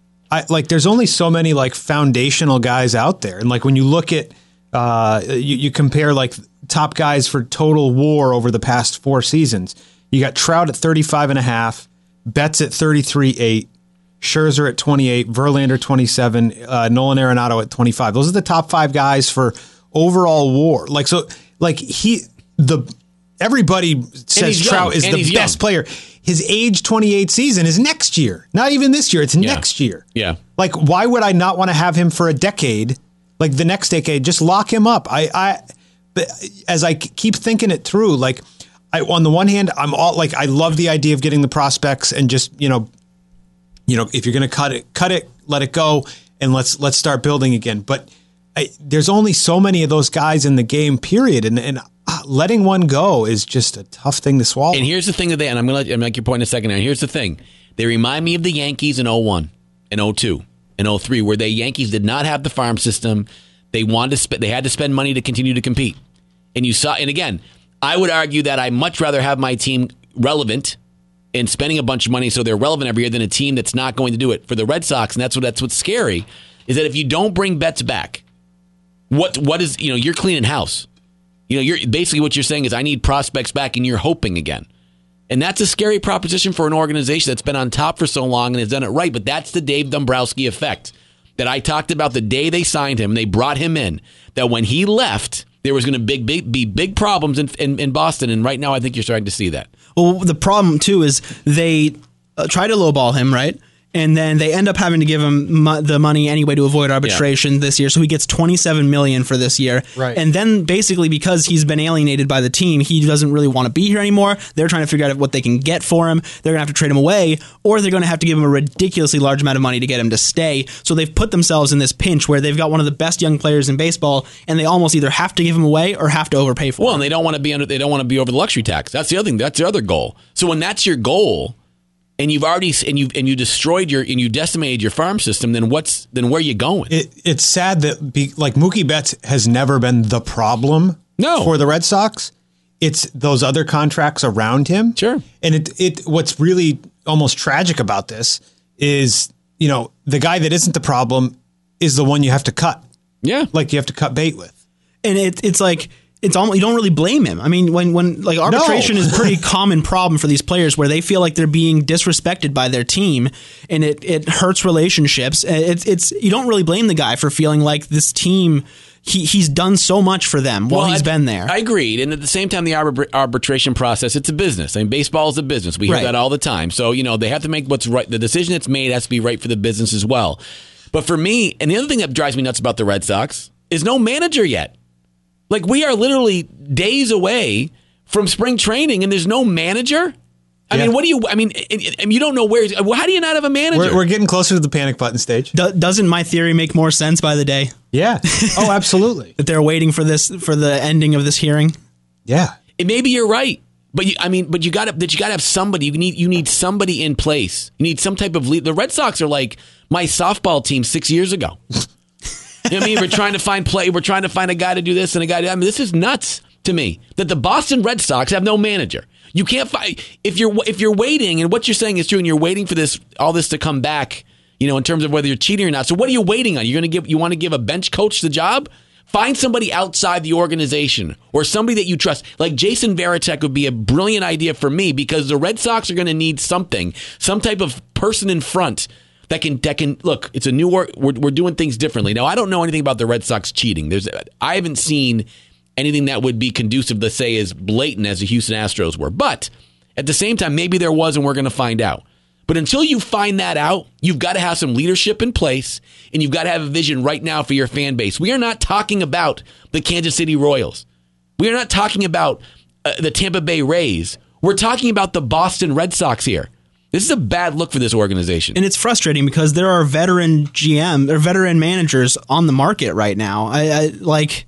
I like. There's only so many like foundational guys out there, and like when you look at, uh, you, you compare like top guys for total WAR over the past four seasons. You got Trout at thirty-five and a half, Betts at thirty-three eight, Scherzer at twenty-eight, Verlander twenty-seven, uh, Nolan Arenado at twenty-five. Those are the top five guys for overall WAR. Like so, like he the everybody says Trout is the best player. His age twenty-eight season is next year. Not even this year. It's yeah. next year. Yeah. Like, why would I not want to have him for a decade? Like the next decade, just lock him up. I, I, but as I keep thinking it through, like, I on the one hand, I'm all like, I love the idea of getting the prospects and just you know, you know, if you're going to cut it, cut it, let it go, and let's let's start building again. But I, there's only so many of those guys in the game, period, and and. Letting one go is just a tough thing to swallow. And here's the thing that they, and I'm going to make your point in a second. Now, here's the thing. They remind me of the Yankees in oh one and oh two and oh three, where the Yankees did not have the farm system. They wanted to spend, they had to spend money to continue to compete. And you saw, and again, I would argue that I much rather have my team relevant and spending a bunch of money so they're relevant every year than a team that's not going to do it. For the Red Sox, and that's what that's what's scary, is that if you don't bring Betts back, what what is, you know, you're cleaning house. You know, you're basically what you're saying is I need prospects back, and you're hoping again. And that's a scary proposition for an organization that's been on top for so long and has done it right. But that's the Dave Dombrowski effect that I talked about the day they signed him and they brought him in, that when he left, there was going to big, big, be big problems in, in, in Boston. And right now I think you're starting to see that. Well, the problem, too, is they uh, try to lowball him, right? And then they end up having to give him mo- the money anyway to avoid arbitration yeah. this year. So he gets twenty-seven million dollars for this year. Right. And then basically because he's been alienated by the team, he doesn't really want to be here anymore. They're trying to figure out what they can get for him. They're going to have to trade him away, or they're going to have to give him a ridiculously large amount of money to get him to stay. So they've put themselves in this pinch where they've got one of the best young players in baseball, and they almost either have to give him away or have to overpay for well, him. Well, and they don't want to be under. They don't want to be over the luxury tax. That's the other thing. That's the other goal. So when that's your goal, and you've already and you and you destroyed your and you decimated your farm system, then what's then where are you going? It, it's sad that be, like Mookie Betts has never been the problem no. for the Red Sox. It's those other contracts around him. Sure. And it it what's really almost tragic about this is, you know, the guy that isn't the problem is the one you have to cut. Yeah. Like you have to cut bait with. And it, it's like It's almost, you don't really blame him. I mean, when, when like arbitration no. is a pretty common problem for these players where they feel like they're being disrespected by their team, and it, it hurts relationships. It's it's you don't really blame the guy for feeling like this team, he he's done so much for them while well, he's I, been there. I agreed. And at the same time, the arbitra- arbitration process, it's a business. I mean, baseball is a business. We hear right. that all the time. So, you know, they have to make what's right. The decision that's made has to be right for the business as well. But for me, and the other thing that drives me nuts about the Red Sox is no manager yet. Like, we are literally days away from spring training, and there's no manager? I yeah. mean, what do you, I mean, and you don't know where, how do you not have a manager? We're, we're getting closer to the panic button stage. Do, doesn't my theory make more sense by the day? Yeah. Oh, absolutely. That they're waiting for this, for the ending of this hearing? Yeah. And maybe you're right. But you, I mean, but you got to, that you got to have somebody. You need, you need somebody in place. You need some type of lead. The Red Sox are like my softball team six years ago. You know what I mean? We're trying to find play. We're trying to find a guy to do this and a guy to, I mean, this is nuts to me that the Boston Red Sox have no manager. You can't find, if you're, if you're waiting, and what you're saying is true, and you're waiting for this, all this to come back, you know, in terms of whether you're cheating or not. So what are you waiting on? You're going to give, you want to give a bench coach the job? Find somebody outside the organization or somebody that you trust. Like Jason Varitek would be a brilliant idea for me, because the Red Sox are going to need something, some type of person in front that can that can look. It's a new work. We're we're doing things differently now. I don't know anything about the Red Sox cheating. There's I haven't seen anything that would be conducive to say as blatant as the Houston Astros were. But at the same time, maybe there was, and we're going to find out. But until you find that out, you've got to have some leadership in place, and you've got to have a vision right now for your fan base. We are not talking about the Kansas City Royals. We are not talking about uh, the Tampa Bay Rays. We're talking about the Boston Red Sox here. This is a bad look for this organization. And it's frustrating because there are veteran G M or veteran managers on the market right now. I, I like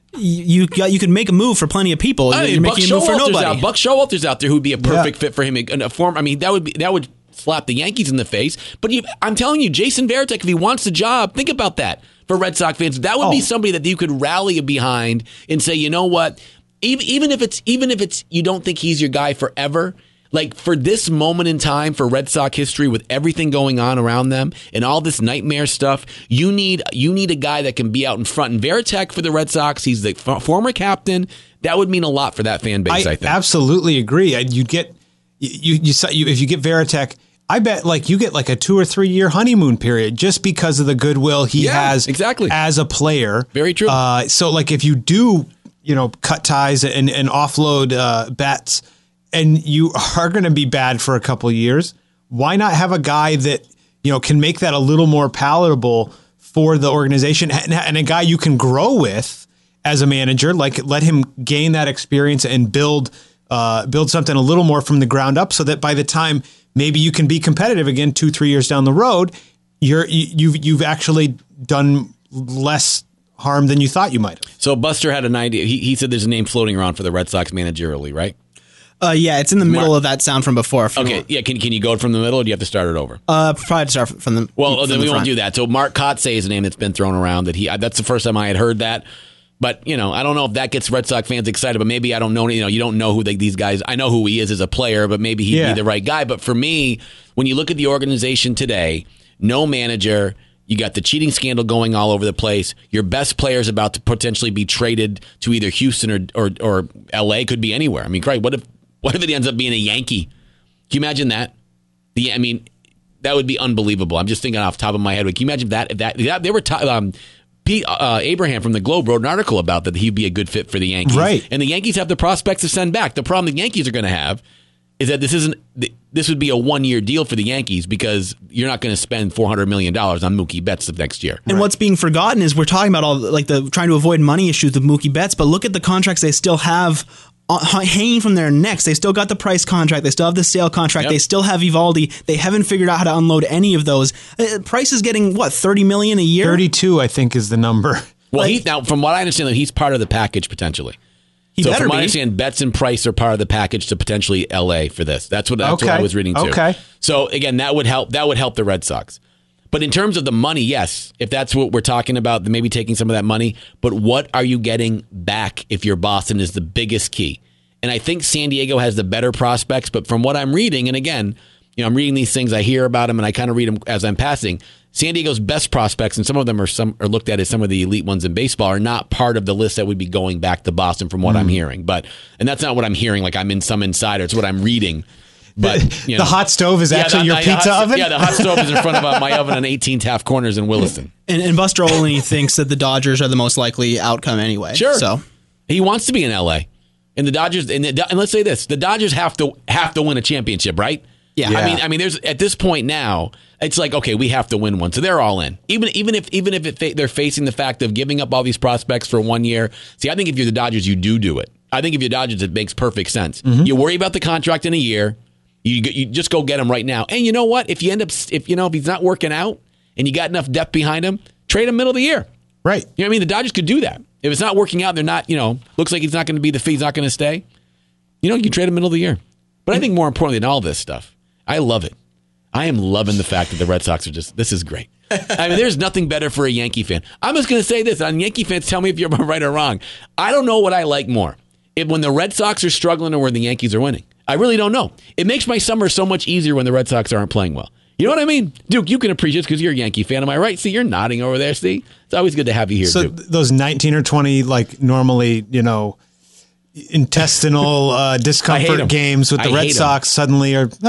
you got you could make a move for plenty of people. I mean, You're Buck making a move for nobody. Out. Buck Showalter's out there who'd be a perfect yeah. fit for him. A form. I mean, that would be that would slap the Yankees in the face. But you, I'm telling you, Jason Varitek, if he wants the job, think about that for Red Sox fans. That would oh. be somebody that you could rally behind and say, you know what, even even if it's even if it's you don't think he's your guy forever. Like, for this moment in time for Red Sox history with everything going on around them and all this nightmare stuff, you need you need a guy that can be out in front. And Varitek for the Red Sox, he's the f- former captain. That would mean a lot for that fan base, I, I think. Absolutely agree. You'd get, you, you, you if you get Varitek, I bet like you get like a two or three year honeymoon period just because of the goodwill he yeah, has exactly. as a player. Very true. Uh, so, like, if you do, you know, cut ties and, and offload uh, bets, and you are going to be bad for a couple of years, why not have a guy that, you know, can make that a little more palatable for the organization and, and a guy you can grow with as a manager? Like, let him gain that experience and build uh, build something a little more from the ground up, so that by the time maybe you can be competitive again two, three years down the road, you're you, you've you've actually done less harm than you thought you might have. So Buster had an idea. He, he said there's a name floating around for the Red Sox managerially, right? Uh, yeah, it's in the middle Mark. of that sound from before. Okay, yeah. Can can you go from the middle, or do you have to start it over? Uh, probably to start from the. Well, from then the we front. won't do that. So Mark Kotsay is a name that's been thrown around. That he that's the first time I had heard that. But you know, I don't know if that gets Red Sox fans excited. But maybe I don't know. You know, you don't know who they, these guys. I know who he is as a player, but maybe he'd yeah. be the right guy. But for me, when you look at the organization today, no manager. You got the cheating scandal going all over the place. Your best player is about to potentially be traded to either Houston or or, or L A. Could be anywhere. I mean, Craig, what if? What if it ends up being a Yankee? Can you imagine that? The I mean, that would be unbelievable. I'm just thinking off the top of my head. Can you imagine that? If that, that they were t- um, Pete uh, Abraham from the Globe wrote an article about that he'd be a good fit for the Yankees. Right. And the Yankees have the prospects to send back. The problem the Yankees are going to have is that this isn't. This would be a one year deal for the Yankees because you're not going to spend four hundred million dollars on Mookie Betts of next year. And right. what's being forgotten is we're talking about all like the trying to avoid money issues with Mookie Betts, but look at the contracts they still have hanging from their necks. They still got the Price contract. They still have the Sale contract. Yep. They still have Eovaldi. They haven't figured out how to unload any of those. Uh, Price is getting what thirty million a year. Thirty-two, I think, is the number. Well, like, he, now from what I understand, he's part of the package potentially. He so better from what be. I understand, Betts and Price are part of the package to potentially L A for this. That's what that's okay. what I was reading too. Okay. So again, that would help. That would help the Red Sox. But in terms of the money, yes, if that's what we're talking about, maybe taking some of that money. But what are you getting back if you're Boston is the biggest key. And I think San Diego has the better prospects. But from what I'm reading, and again, you know, I'm reading these things, I hear about them, and I kind of read them as I'm passing. San Diego's best prospects, and some of them are some are looked at as some of the elite ones in baseball, are not part of the list that would be going back to Boston from what mm. I'm hearing. But and that's not what I'm hearing. Like I'm in some insider. It's what I'm reading. But you know, the hot stove is yeah, actually the, your the, pizza the hot, oven? Yeah, the hot stove is in front of uh, my oven on eighteenth Half Corners in Williston. And, and Buster Olney thinks that the Dodgers are the most likely outcome anyway. Sure. So he wants to be in L A. And the Dodgers, and, the, and let's say this: the Dodgers have to have to win a championship, right? Yeah. I mean, I mean, there's at this point now, it's like okay, we have to win one, so they're all in. Even even if even if it fa- they're facing the fact of giving up all these prospects for one year. See, I think if you're the Dodgers, you do do it. I think if you're Dodgers, it makes perfect sense. Mm-hmm. You worry about the contract in a year. You you just go get him right now. And you know what? If you end up if you know if he's not working out and you got enough depth behind him, trade him middle of the year. Right. You know what I mean? The Dodgers could do that. If it's not working out, they're not, you know, looks like he's not going to be the fee, he's not going to stay. You know, you can trade him middle of the year. But I think more importantly than all this stuff, I love it. I am loving the fact that the Red Sox are just, this is great. I mean, there's nothing better for a Yankee fan. I'm just going to say this, and Yankee fans, tell me if you're right or wrong. I don't know what I like more. If when the Red Sox are struggling or when the Yankees are winning. I really don't know. It makes my summer so much easier when the Red Sox aren't playing well. You know what I mean? Duke, you can appreciate it because you're a Yankee fan. Am I right? See, you're nodding over there. See? It's always good to have you here, so Duke. Those nineteen or twenty, like, normally, you know, intestinal uh, discomfort games with the I Red Sox them. suddenly are, oh, Well,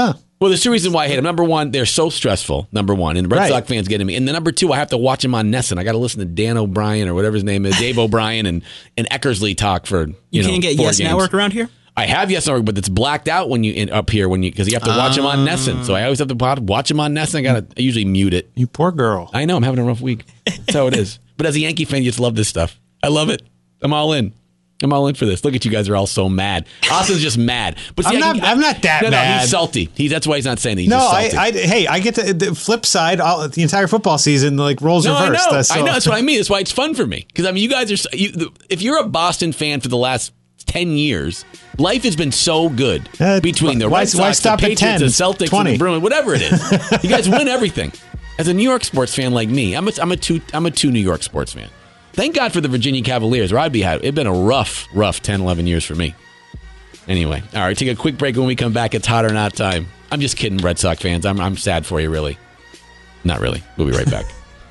Well, there's two reasons why I hate them. Number one, they're so stressful, number one, and Red Right. Sox fans get to me. And then number two, I have to watch them on Nesson. I got to listen to Dan O'Brien or whatever his name is, Dave O'Brien and, and Eckersley talk for, you, You know, can't get four Yes games. Network around here? I have Yes Network, but it's blacked out when you in, up here when you because you have to watch them on Nesson. So I always have to watch them on Nesson. I got to I usually mute it. You poor girl. I know I'm having a rough week. That's how it is. But as a Yankee fan, you just love this stuff. I love it. I'm all in. I'm all in for this. Look at you guys are all so mad. Austin's just mad. But see, I'm I not- can- I'm not that no, no, mad. He's salty. He, that's why he's not saying it. He's No, just I, salty. I, hey, I get to the flip side. All, the entire football season, like roles No, I reversed. know. That's I so- know. That's what I mean. That's why it's fun for me. Because I mean, you guys are. so- You, if you're a Boston fan for the last ten years, life has been so good Uh, between the why- Red Sox, why stop the at Patriots, ten? the Celtics, twenty. and the Bruins, whatever it is. You guys win everything. As a New York sports fan like me, I'm a, I'm a two I'm a two New York sports fan. Thank God for the Virginia Cavaliers, or I'd be had. It'd been a rough, rough ten, eleven years for me. Anyway, all right, take a quick break. When we come back, it's hot or not time. I'm just kidding, Red Sox fans. I'm I'm sad for you, really. Not really. We'll be right back.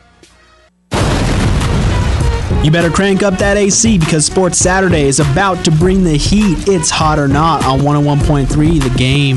You better crank up that A C because Sports Saturday is about to bring the heat. It's hot or not on one oh one point three The Game.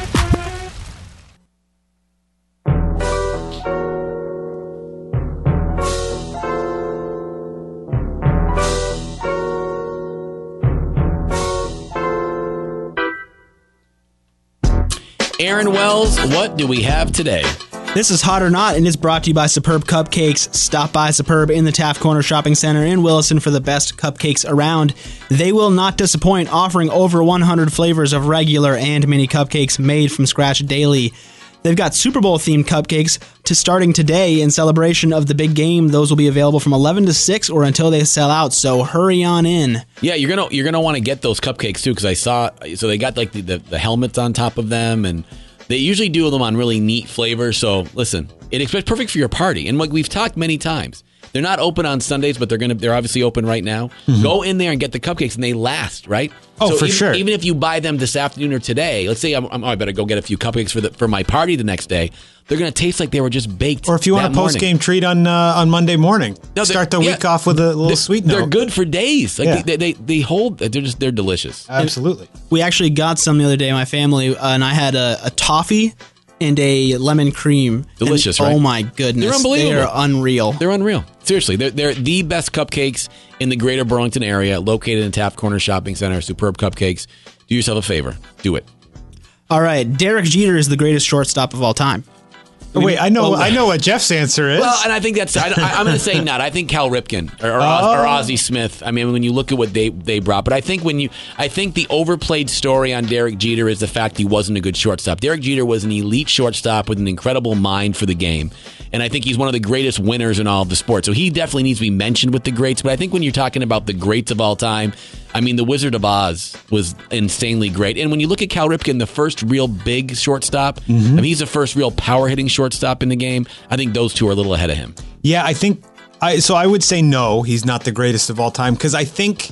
Aaron Wells, what do we have today? This is Hot or Not, and it's brought to you by Superb Cupcakes. Stop by Superb in the Taft Corner Shopping Center in Williston for the best cupcakes around. They will not disappoint, offering over one hundred flavors of regular and mini cupcakes made from scratch daily. They've got Super Bowl-themed cupcakes to starting today in celebration of the big game. Those will be available from eleven to six or until they sell out, so hurry on in. Yeah, you're gonna you're gonna want to get those cupcakes too because I saw so they got like the, the the helmets on top of them and they usually do them on really neat flavors. So listen, it's perfect for your party. And like we've talked many times, they're not open on Sundays, but they're gonna they're obviously open right now. Mm-hmm. Go in there and get the cupcakes, and they last, right? Oh, so for even, sure. Even if you buy them this afternoon or today, let's say I'm, I'm, oh, I better go get a few cupcakes for the for my party the next day. They're gonna taste like they were just baked. Or if you want a post game treat on uh, on Monday morning, No, start the yeah, week off with a little they're, sweet They're note. good for days. Like Yeah. they, they they hold. They're just they're delicious. Absolutely. We actually got some the other day, my family, uh, and I had a, a toffee and a lemon cream. Delicious, and, right? Oh my goodness, They're unbelievable. They are unreal. They're unreal. Seriously, they're, they're the best cupcakes in the greater Burlington area, located in Taft Corner Shopping Center. Superb Cupcakes. Do yourself a favor. Do it. All right, Derek Jeter is the greatest shortstop of all time. Oh, wait, I know Oh, I know what Jeff's answer is. Well, and I think that's. I, I, I'm going to say not. I think Cal Ripken or, or, Oz, Oh. or Ozzie Smith. I mean, when you look at what they they brought, but I think when you, I think the overplayed story on Derek Jeter is the fact he wasn't a good shortstop. Derek Jeter was an elite shortstop with an incredible mind for the game, and I think he's one of the greatest winners in all of the sport. So he definitely needs to be mentioned with the greats. But I think when you're talking about the greats of all time, I mean, the Wizard of Oz was insanely great. And when you look at Cal Ripken, the first real big shortstop, Mm-hmm. I mean, he's the first real power hitting shortstop in the game. I think those two are a little ahead of him. Yeah, I think I so I would say no, he's not the greatest of all time because I think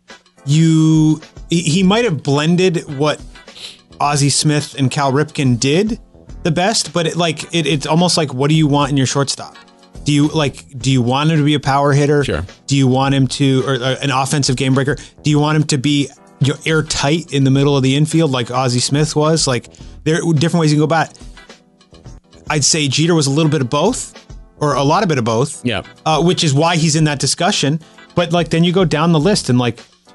you he, he might have blended what Ozzie Smith and Cal Ripken did the best, but it like it, it's almost like what do you want in your shortstop? Do you like do you want him to be a power hitter? Sure. Do you want him to or, or an offensive game breaker? Do you want him to be you know, airtight in the middle of the infield like Ozzie Smith was? Like there are different ways you can go about it. I'd say Jeter was a little bit of both, or a lot of bit of both. Yeah. Uh, which is why he's in that discussion. But like, then you go down the list, and like,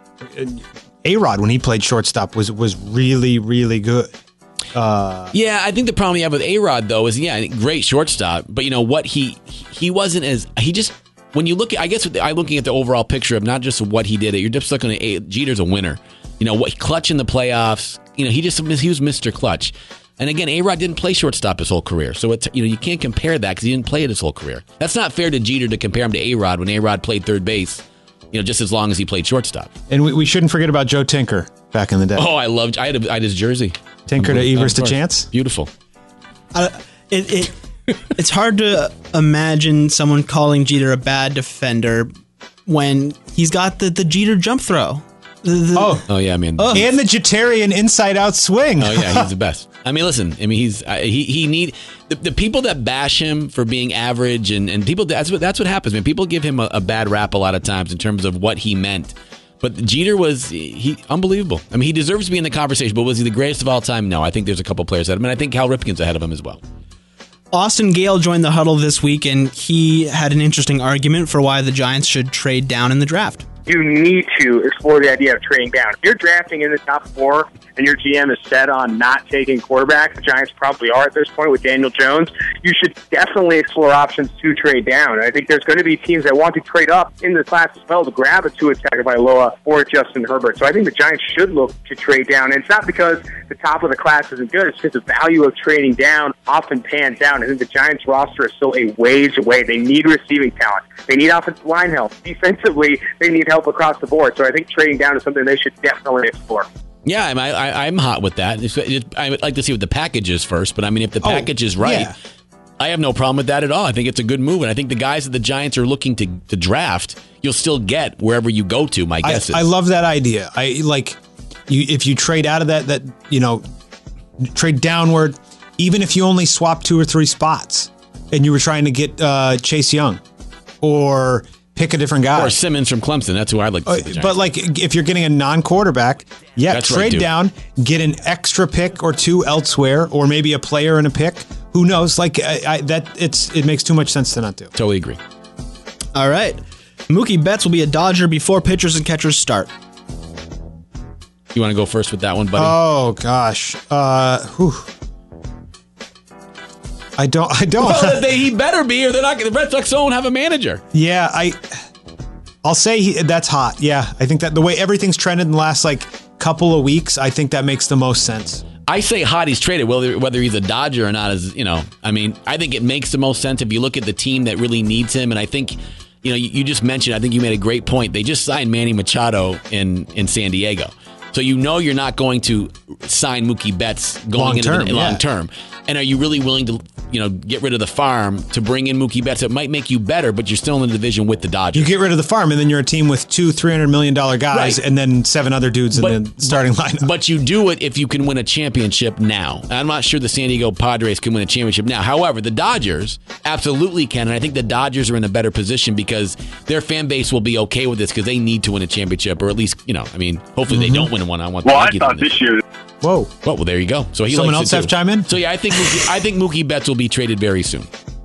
A-Rod when he played shortstop was was really really good. Uh, Yeah, I think the problem you have with A-Rod though is yeah, great shortstop, but you know what he he wasn't as he just when you look at I guess I'm looking at the overall picture of not just what he did. You're just looking at a, Jeter's a winner. You know what clutch in the playoffs. You know he just he was Mister Clutch. And again, A-Rod didn't play shortstop his whole career, so it's you know you can't compare that because he didn't play it his whole career. That's not fair to Jeter to compare him to A-Rod when A-Rod played third base, you know, just as long as he played shortstop. and we, we shouldn't forget about Joe Tinker back in the day. Oh, I loved I had, a, I had his jersey. Tinker to Evers to Chance. Beautiful. Uh, it, it it's hard to imagine someone calling Jeter a bad defender when he's got the, the Jeter jump throw. The, the, Oh, Oh yeah, I mean, Oh. and the Jetarian inside out swing. Oh yeah, he's the best. I mean, listen. I mean, he's uh, he he need the, the people that bash him for being average and and people that's what that's what happens. Man, people give him a, a bad rap a lot of times in terms of what he meant. But Jeter was he unbelievable. I mean, he deserves to be in the conversation, but was he the greatest of all time? No, I think there's a couple players ahead of him, and I think Cal Ripken's ahead of him as well. Austin Gale joined the huddle this week, and he had an interesting argument for why the Giants should trade down in the draft. You need to explore the idea of trading down. If you're drafting in the top four and your G M is set on not taking quarterbacks, the Giants probably are at this point with Daniel Jones, you should definitely explore options to trade down. I think there's going to be teams that want to trade up in the class as well to grab a Tua Tagovailoa or Justin Herbert. So I think the Giants should look to trade down. And it's not because the top of the class isn't good. It's just the value of trading down often pans down. I think the Giants roster is still a ways away. They need receiving talent. They need offensive line help. Defensively, they need help across the board. So I think trading down is something they should definitely explore. Yeah, I, I, I'm hot with that. It's, it, I would like to see what the package is first, but I mean, if the package oh, is right, yeah. I have no problem with that at all. I think it's a good move, and I think the guys that the Giants are looking to, to draft, you'll still get wherever you go to, my guess I, is. I love that idea. I like you if you trade out of that, that you know, trade downward, even if you only swap two or three spots, and you were trying to get uh, Chase Young, or pick a different guy. Or Simmons from Clemson. That's who I'd like to see. Uh, but like, if you're getting a non-quarterback, yeah, That's trade right, down, get an extra pick or two elsewhere, or maybe a player and a pick. Who knows? Like I, I, that, it's it makes too much sense to not do. Totally agree. All right, Mookie Betts will be a Dodger before pitchers and catchers start. You want to go first with that one, buddy? Oh gosh, uh, whew. I don't. I don't. Well, they, he better be, or they're not. The Red Sox don't have a manager. Yeah, I. I'll say he, that's hot. Yeah, I think that the way everything's trended in the last like couple of weeks, I think that makes the most sense. I say hot. He's traded, whether whether he's a Dodger or not. Is you know, I mean, I think it makes the most sense if you look at the team that really needs him, and I think. You know, you, you just mentioned. I think you made a great point. They just signed Manny Machado in in San Diego. So you know you're not going to sign Mookie Betts going long into term, the, yeah. long term. And are you really willing to, you know, get rid of the farm to bring in Mookie Betts? It might make you better, but you're still in the division with the Dodgers. You get rid of the farm, and then you're a team with two three hundred million dollar guys, right. and then seven other dudes but, in the starting lineup. But you do it if you can win a championship now. I'm not sure the San Diego Padres can win a championship now. However, the Dodgers absolutely can, and I think the Dodgers are in a better position because their fan base will be okay with this because they need to win a championship, or at least, you know, I mean, hopefully mm-hmm. they don't win one. I want. Well, I thought this year. Whoa. Well, well, there you go. So he Someone likes else have to chime in? So yeah, I think Mookie, I think Mookie Betts will be traded very soon.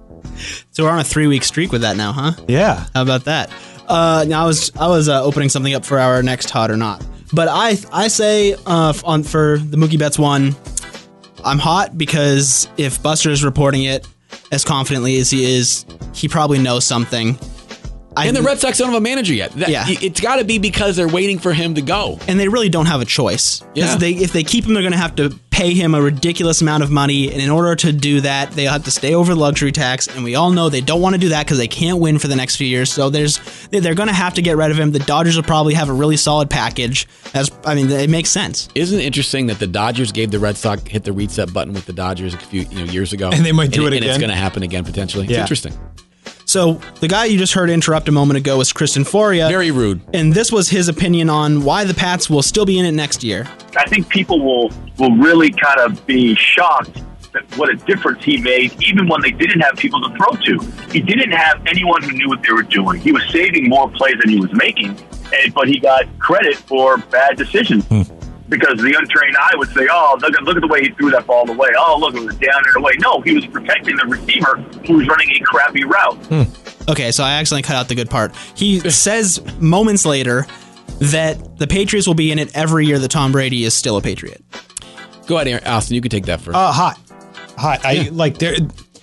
So we're on a three-week streak with that now, huh? Yeah. How about that? Uh, now I was I was uh, opening something up for our next hot or not, but I I say uh, on for the Mookie Betts one, I'm hot because if Buster is reporting it as confidently as he is, he probably knows something. I, and the Red Sox don't have a manager yet. That, yeah. It's got to be because they're waiting for him to go. And they really don't have a choice. Yeah. They, if they keep him, they're going to have to pay him a ridiculous amount of money. And in order to do that, they'll have to stay over the luxury tax. And we all know they don't want to do that because they can't win for the next few years. So there's they're going to have to get rid of him. The Dodgers will probably have a really solid package. As I mean, it makes sense. Isn't it interesting that the Dodgers gave the Red Sox, hit the reset button with the Dodgers a few you know, years ago? And they might do and, it and again. And it's going to happen again potentially. It's yeah. interesting. So the guy you just heard interrupt a moment ago was Kristen Foria. Very rude. And this was his opinion on why the Pats will still be in it next year. I think people will, will really kind of be shocked at what a difference he made, even when they didn't have people to throw to. He didn't have anyone who knew what they were doing. He was saving more plays than he was making, and, but he got credit for bad decisions. Hmm. Because the untrained eye would say, oh, look at, look at the way he threw that ball away. Oh, look, it was down and away. No, he was protecting the receiver who was running a crappy route. Hmm. Okay, so I accidentally cut out the good part. He says moments later that the Patriots will be in it every year that Tom Brady is still a Patriot. Go ahead, Aaron. Austin, you can take that first. Uh, hot. Hot. I like there.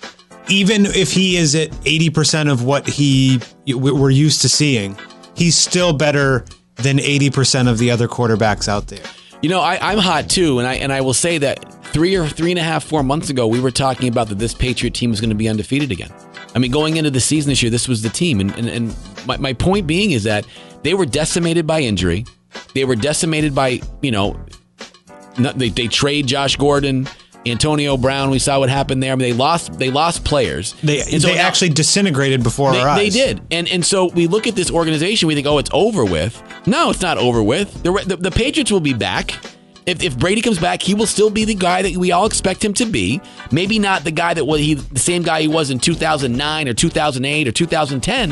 Even if he is at eighty percent of what he we're used to seeing, he's still better than eighty percent of the other quarterbacks out there. You know, I, I'm hot too, and I and I will say that three or three and a half, four months ago, we were talking about that this Patriot team is going to be undefeated again. I mean, going into the season this year, this was the team, and and, and my, my point being is that they were decimated by injury, they were decimated by you know, not, they they trade Josh Gordon, Antonio Brown. We saw what happened there. I mean, they lost they lost players. They and so they now, actually disintegrated before they, our eyes. They did, and and so we look at this organization, we think, oh, it's over with. No, it's not over with. The, the, the Patriots will be back. If, if Brady comes back, he will still be the guy that we all expect him to be. Maybe not the guy that was he the same guy he was in two thousand nine or two thousand eight or two thousand ten,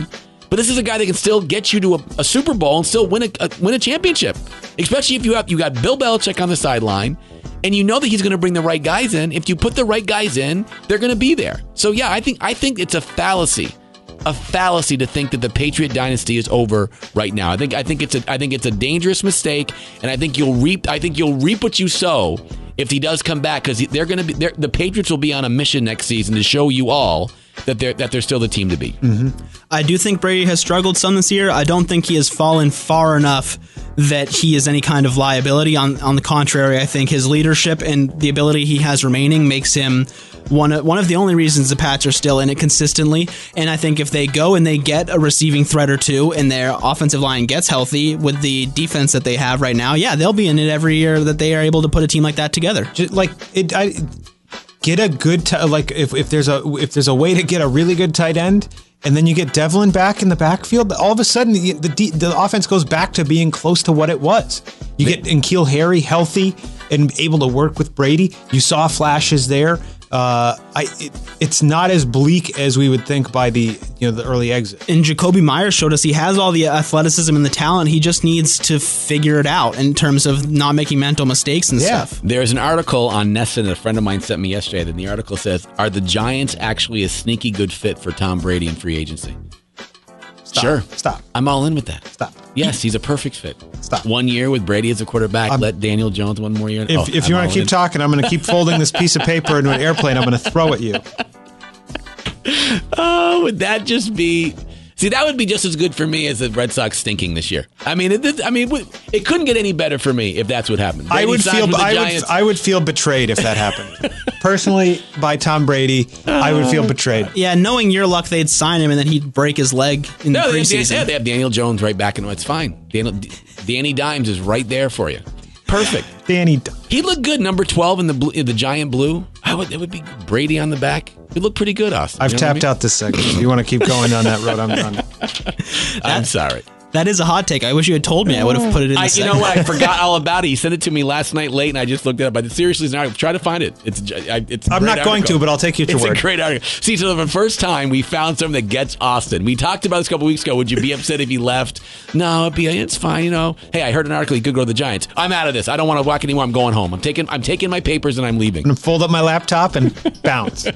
But this is a guy that can still get you to a, a Super Bowl and still win a, a win a championship. Especially if you have you got Bill Belichick on the sideline, and you know that he's going to bring the right guys in. If you put the right guys in, they're going to be there. So yeah, I think I think it's a fallacy, a fallacy to think that the Patriot dynasty is over right now. I think I think it's a I think it's a dangerous mistake, and I think you'll reap I think you'll reap what you sow if he does come back, because they're going to be the Patriots will be on a mission next season to show you all that they're that they're still the team to beat. Mm-hmm. I do think Brady has struggled some this year. I don't think he has fallen far enough that he is any kind of liability. On on the contrary, I think his leadership and the ability he has remaining makes him one of, one of the only reasons the Pats are still in it consistently. And I think if they go and they get a receiving threat or two and their offensive line gets healthy with the defense that they have right now, yeah, they'll be in it every year that they are able to put a team like that together. Just like it, I get a good t- like if, if there's a if there's a way to get a really good tight end, and then you get Devlin back in the backfield, all of a sudden the the, the offense goes back to being close to what it was. You get N'Keal Harry healthy and able to work with Brady. You saw flashes there. Uh, I it, it's not as bleak as we would think by the you know the early exit. And Jacoby Myers showed us he has all the athleticism and the talent. He just needs to figure it out in terms of not making mental mistakes and yeah. stuff. There's an article on Nesson that a friend of mine sent me yesterday, and the article says, "Are the Giants actually a sneaky good fit for Tom Brady in free agency?" Stop. Sure. Stop. I'm all in with that. Stop. Yes, he's a perfect fit. Stop. One year with Brady as a quarterback. I'm, let Daniel Jones one more year. If, oh, if I'm you want to keep in. talking, I'm going to keep folding this piece of paper into an airplane. I'm going to throw at you. Oh, would that just be... See, that would be just as good for me as the Red Sox stinking this year. I mean, it, I mean, it couldn't get any better for me if that's what happened. Brady I would feel, I Giants. would, I would feel betrayed if that happened. Personally, by Tom Brady, I would feel betrayed. Yeah, knowing your luck, they'd sign him and then he'd break his leg in no, the they, preseason. they, yeah, they have Daniel Jones right back in. It's fine. Daniel, Danny Dimes is right there for you. Perfect. Danny, he looked good. Number twelve in the blue, in the giant blue. I would. It would be Brady on the back. It looked pretty good, Austin. I've you know tapped I mean? out this segment. If you want to keep going on that road, I'm done. I'm sorry. That is a hot take. I wish you had told me. I would have put it in the I, You segment. know what? I forgot all about it. He sent it to me last night late, and I just looked it up. But seriously, it's an article. Try to find it. It's, I, it's. A I'm great not going article. to, but I'll take you at your it's word. It's a great article. See, so for the first time, we found something that gets Austin. We talked about this a couple weeks ago. Would you be upset if he left? No, it'd be. It's fine. You know. Hey, I heard an article. He could go to the Giants. I'm out of this. I don't want to walk anymore. I'm going home. I'm taking. I'm taking my papers and I'm leaving. I'm gonna fold up my laptop and bounce.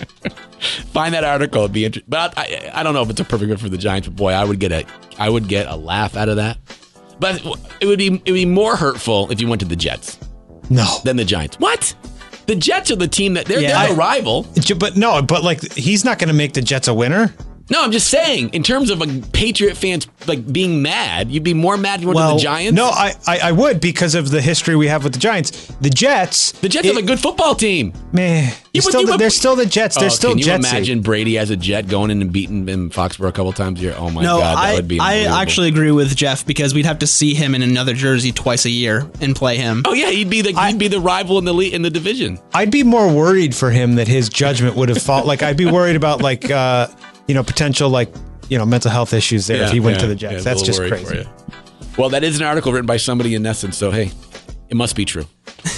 Find that article. It'd be interesting. But I, I don't know if it's a perfect fit for the Giants. But boy, I would get a. I would get a laugh out of that. But it would be it would be more hurtful if you went to the Jets. No. Than the Giants. What? The Jets are the team that they're, Yeah, they're a I- rival. But no, but like he's not going to make the Jets a winner. No, I'm just saying, in terms of a Patriot fans like being mad, you'd be more mad if you went to the Giants. No, I, I I would because of the history we have with the Giants. The Jets. The Jets have a good football team. Man, You they're would- still, you the, would- they're still the Jets. They're Oh, still can you Jetsy. imagine Brady as a Jet going in and beating in Foxborough a couple times a year? Oh my no, God, that I, would be I unbelievable. actually agree with Jeff because we'd have to see him in another jersey twice a year and play him. Oh yeah, he'd be the he'd be the rival in the le- in the division. I'd be more worried for him that his judgment would have fallen. Like I'd be worried about like uh, you know potential like you know mental health issues there Yeah, if he went yeah, to the yeah, Jets. it's a That's little just worried crazy. for you. Well, that is an article written by somebody in Nesson, so hey, it must be true.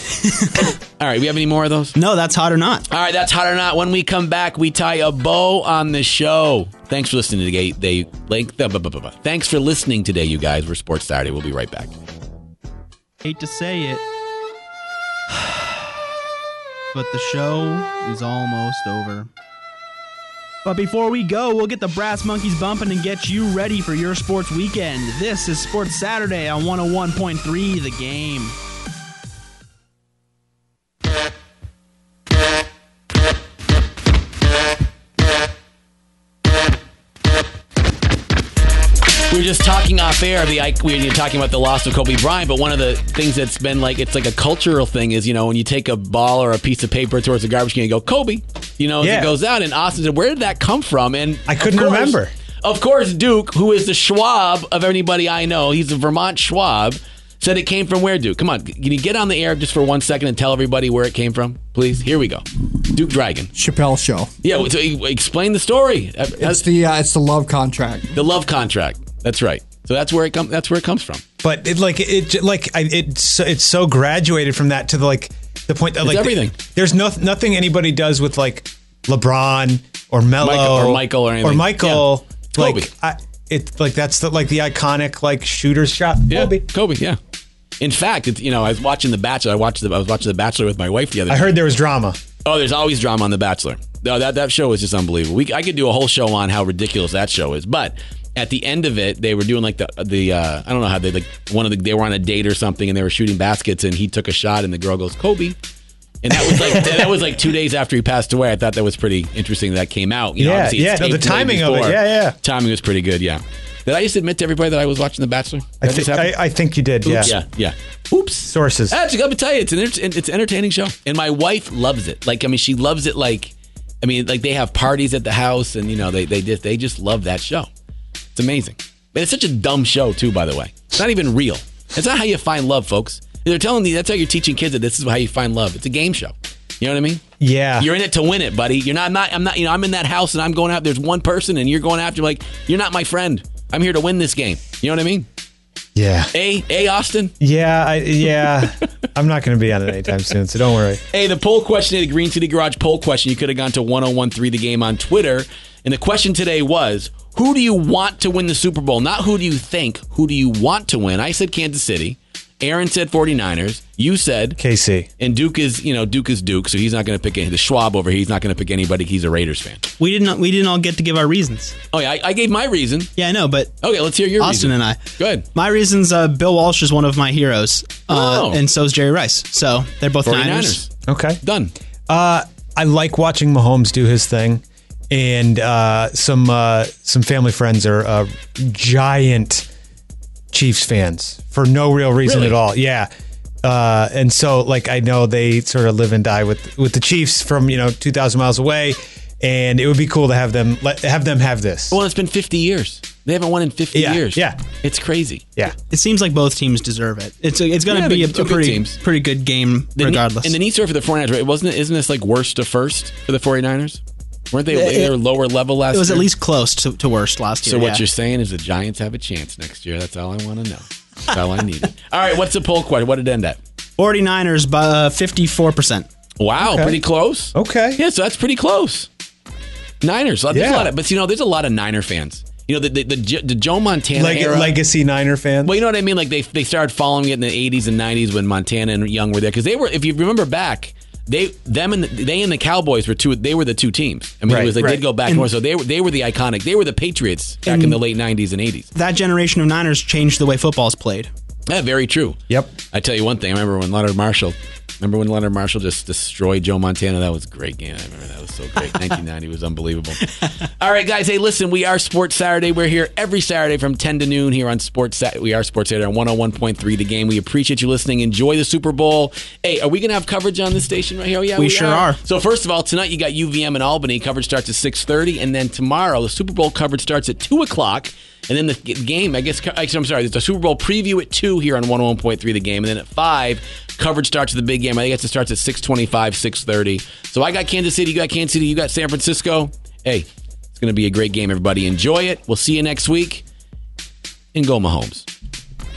All right, we have any more of those? No, that's hot or not. All right, that's hot or not. When we come back, we tie a bow on the show. Thanks for listening today. They link the. Thanks for listening today, you guys. We're Sports Saturday. We'll be right back. Hate to say it, but the show is almost over. But before we go, we'll get the Brass Monkeys bumping and get you ready for your sports weekend. This is Sports Saturday on one oh one point three The Game. We were just talking off air. The we were talking about the loss of Kobe Bryant, but one of the things that's been like it's like a cultural thing is you know when you take a ball or a piece of paper towards the garbage can, you go Kobe, you know, as Yeah. it goes out. And Austin said, "Where did that come from?" And I couldn't of course- remember. Of course, Duke, who is the Schwab of anybody I know, he's a Vermont Schwab, said it came from where, Duke? Come on, can you get on the air just for one second and tell everybody where it came from, please? Here we go. Duke Dragon. Chappelle Show. Yeah, so explain the story. It's the uh, it's the love contract. The love contract. That's right. So that's where it comes. That's where it comes from. But it like it like I, it's so, it's so graduated from that to the like the point that It's like everything. there's no nothing anybody does with like LeBron or Melo Michael- or Michael or anything. or Michael Yeah. Kobe. like I, It's like that's the, like the iconic like shooter's shot. Yeah, Kobe. Kobe. Yeah. In fact, it's, you know, I was watching The Bachelor. I watched the, I was watching The Bachelor with my wife the other day. I heard there was drama. Oh, there's always drama on The Bachelor. No, that that show is just unbelievable. We I could do a whole show on how ridiculous that show is. But at the end of it, they were doing like the the uh, I don't know how they like one of the they were on a date or something, and they were shooting baskets, and he took a shot, and the girl goes Kobe. And that was like that was like two days after he passed away. I thought that was pretty interesting that, that came out. You know, yeah, obviously it's yeah. No, the taped way timing of it. before. Yeah, yeah. Timing was pretty good. Yeah. Did I just admit to everybody that I was watching The Bachelor? Did I, that just thi- happen? I, I think you did. Oops. Yeah. Yeah. Yeah. Oops. Sources. Actually, let me tell you, it's an enter- it's an entertaining show, and my wife loves it. Like, I mean, she loves it. Like, I mean, like they have parties at the house, and you know, they they just they just love that show. It's amazing. And it's such a dumb show too, by the way. It's not even real. It's not how you find love, folks. They're telling you that's how you're teaching kids that this is how you find love. It's a game show. You know what I mean? Yeah. You're in it to win it, buddy. You're not. I'm not. I'm not. You know, I'm in that house and I'm going out. There's one person, and you're going after. Like, you're not my friend. I'm here to win this game. You know what I mean? Yeah. A. A. Austin. Yeah. I, yeah. I'm not going to be on it anytime soon, so don't worry. Hey, the poll question, the Green City Garage poll question. You could have gone to one oh one three The Game on Twitter, and the question today was: who do you want to win the Super Bowl? Not who do you think. Who do you want to win? I said Kansas City. Aaron said forty-niners. You said K C. And Duke is, you know, Duke is Duke, so he's not going to pick any. The Schwab over here, he's not going to pick anybody. He's a Raiders fan. We didn't. We didn't all get to give our reasons. Oh yeah, I, I gave my reason. Yeah, I know, but okay, let's hear your Austin reason. and I. Go ahead. My reasons. Uh, Bill Walsh is one of my heroes, uh, Oh. and so is Jerry Rice. So they're both Niners. forty-niners. Okay. Done. Uh, I like watching Mahomes do his thing, and uh, some uh, some family friends are uh, giant Chiefs fans for no real reason Really? at all. Yeah. Uh, and so, like, I know they sort of live and die with with the Chiefs from you know two thousand miles away, and it would be cool to have them let have them have this. Well, it's been fifty years. They haven't won in fifty Yeah, years. yeah. It's crazy. Yeah. It seems like both teams deserve it. It's it's going to Yeah, be a, they're two a good pretty teams. pretty good game The, regardless. And the neat story for the forty-niners, right? Wasn't it? Isn't this like worst to first for the forty-niners? Weren't they? It- they were lower level last it was year. at least close to, to worst last year. So what yeah. you're saying is the Giants have a chance next year. That's all I want to know. That's all I needed. All right, what's the poll question? What did it end at? forty-niners by uh, fifty-four percent. Wow, Okay. pretty close. Okay. Yeah, so that's pretty close. Niners. There's Yeah. a lot of, but you know, there's a lot of Niner fans. You know, the the, the, the Joe Montana Leg- era. legacy Niner fans. Well, you know what I mean? Like they they started following it in the eighties and nineties when Montana and Young were there because they were. If you remember back, they them and the, they and the Cowboys were two. They were the two teams. I mean, Right, it was like right. they'd go back and forth. So they were they were the iconic. They were the Patriots back in And- the late nineties and eighties. That generation of Niners changed the way football's played. Yeah, very true. Yep. I tell you one thing. I remember when Leonard Marshall. Remember when Leonard Marshall just destroyed Joe Montana? That was a great game. I remember that was so great. nineteen ninety was unbelievable. All right, guys. Hey, listen, we are Sports Saturday. We're here every Saturday from ten to noon here on Sports Saturday. We are Sports Saturday on one oh one point three The Game. We appreciate you listening. Enjoy the Super Bowl. Hey, are we going to have coverage on this station right here? Oh, yeah, We sure are. So first of all, tonight you got U V M in Albany. Coverage starts at six thirty. And then tomorrow, the Super Bowl coverage starts at two o'clock. And then the g- game, I guess, actually, I'm sorry, there's a Super Bowl preview at two here on one oh one point three The Game. And then at five, coverage starts at the big game. I think it starts at six twenty-five, six thirty. So I got Kansas City, you got Kansas City, you got San Francisco. Hey, it's going to be a great game, everybody. Enjoy it. We'll see you next week. And go Mahomes.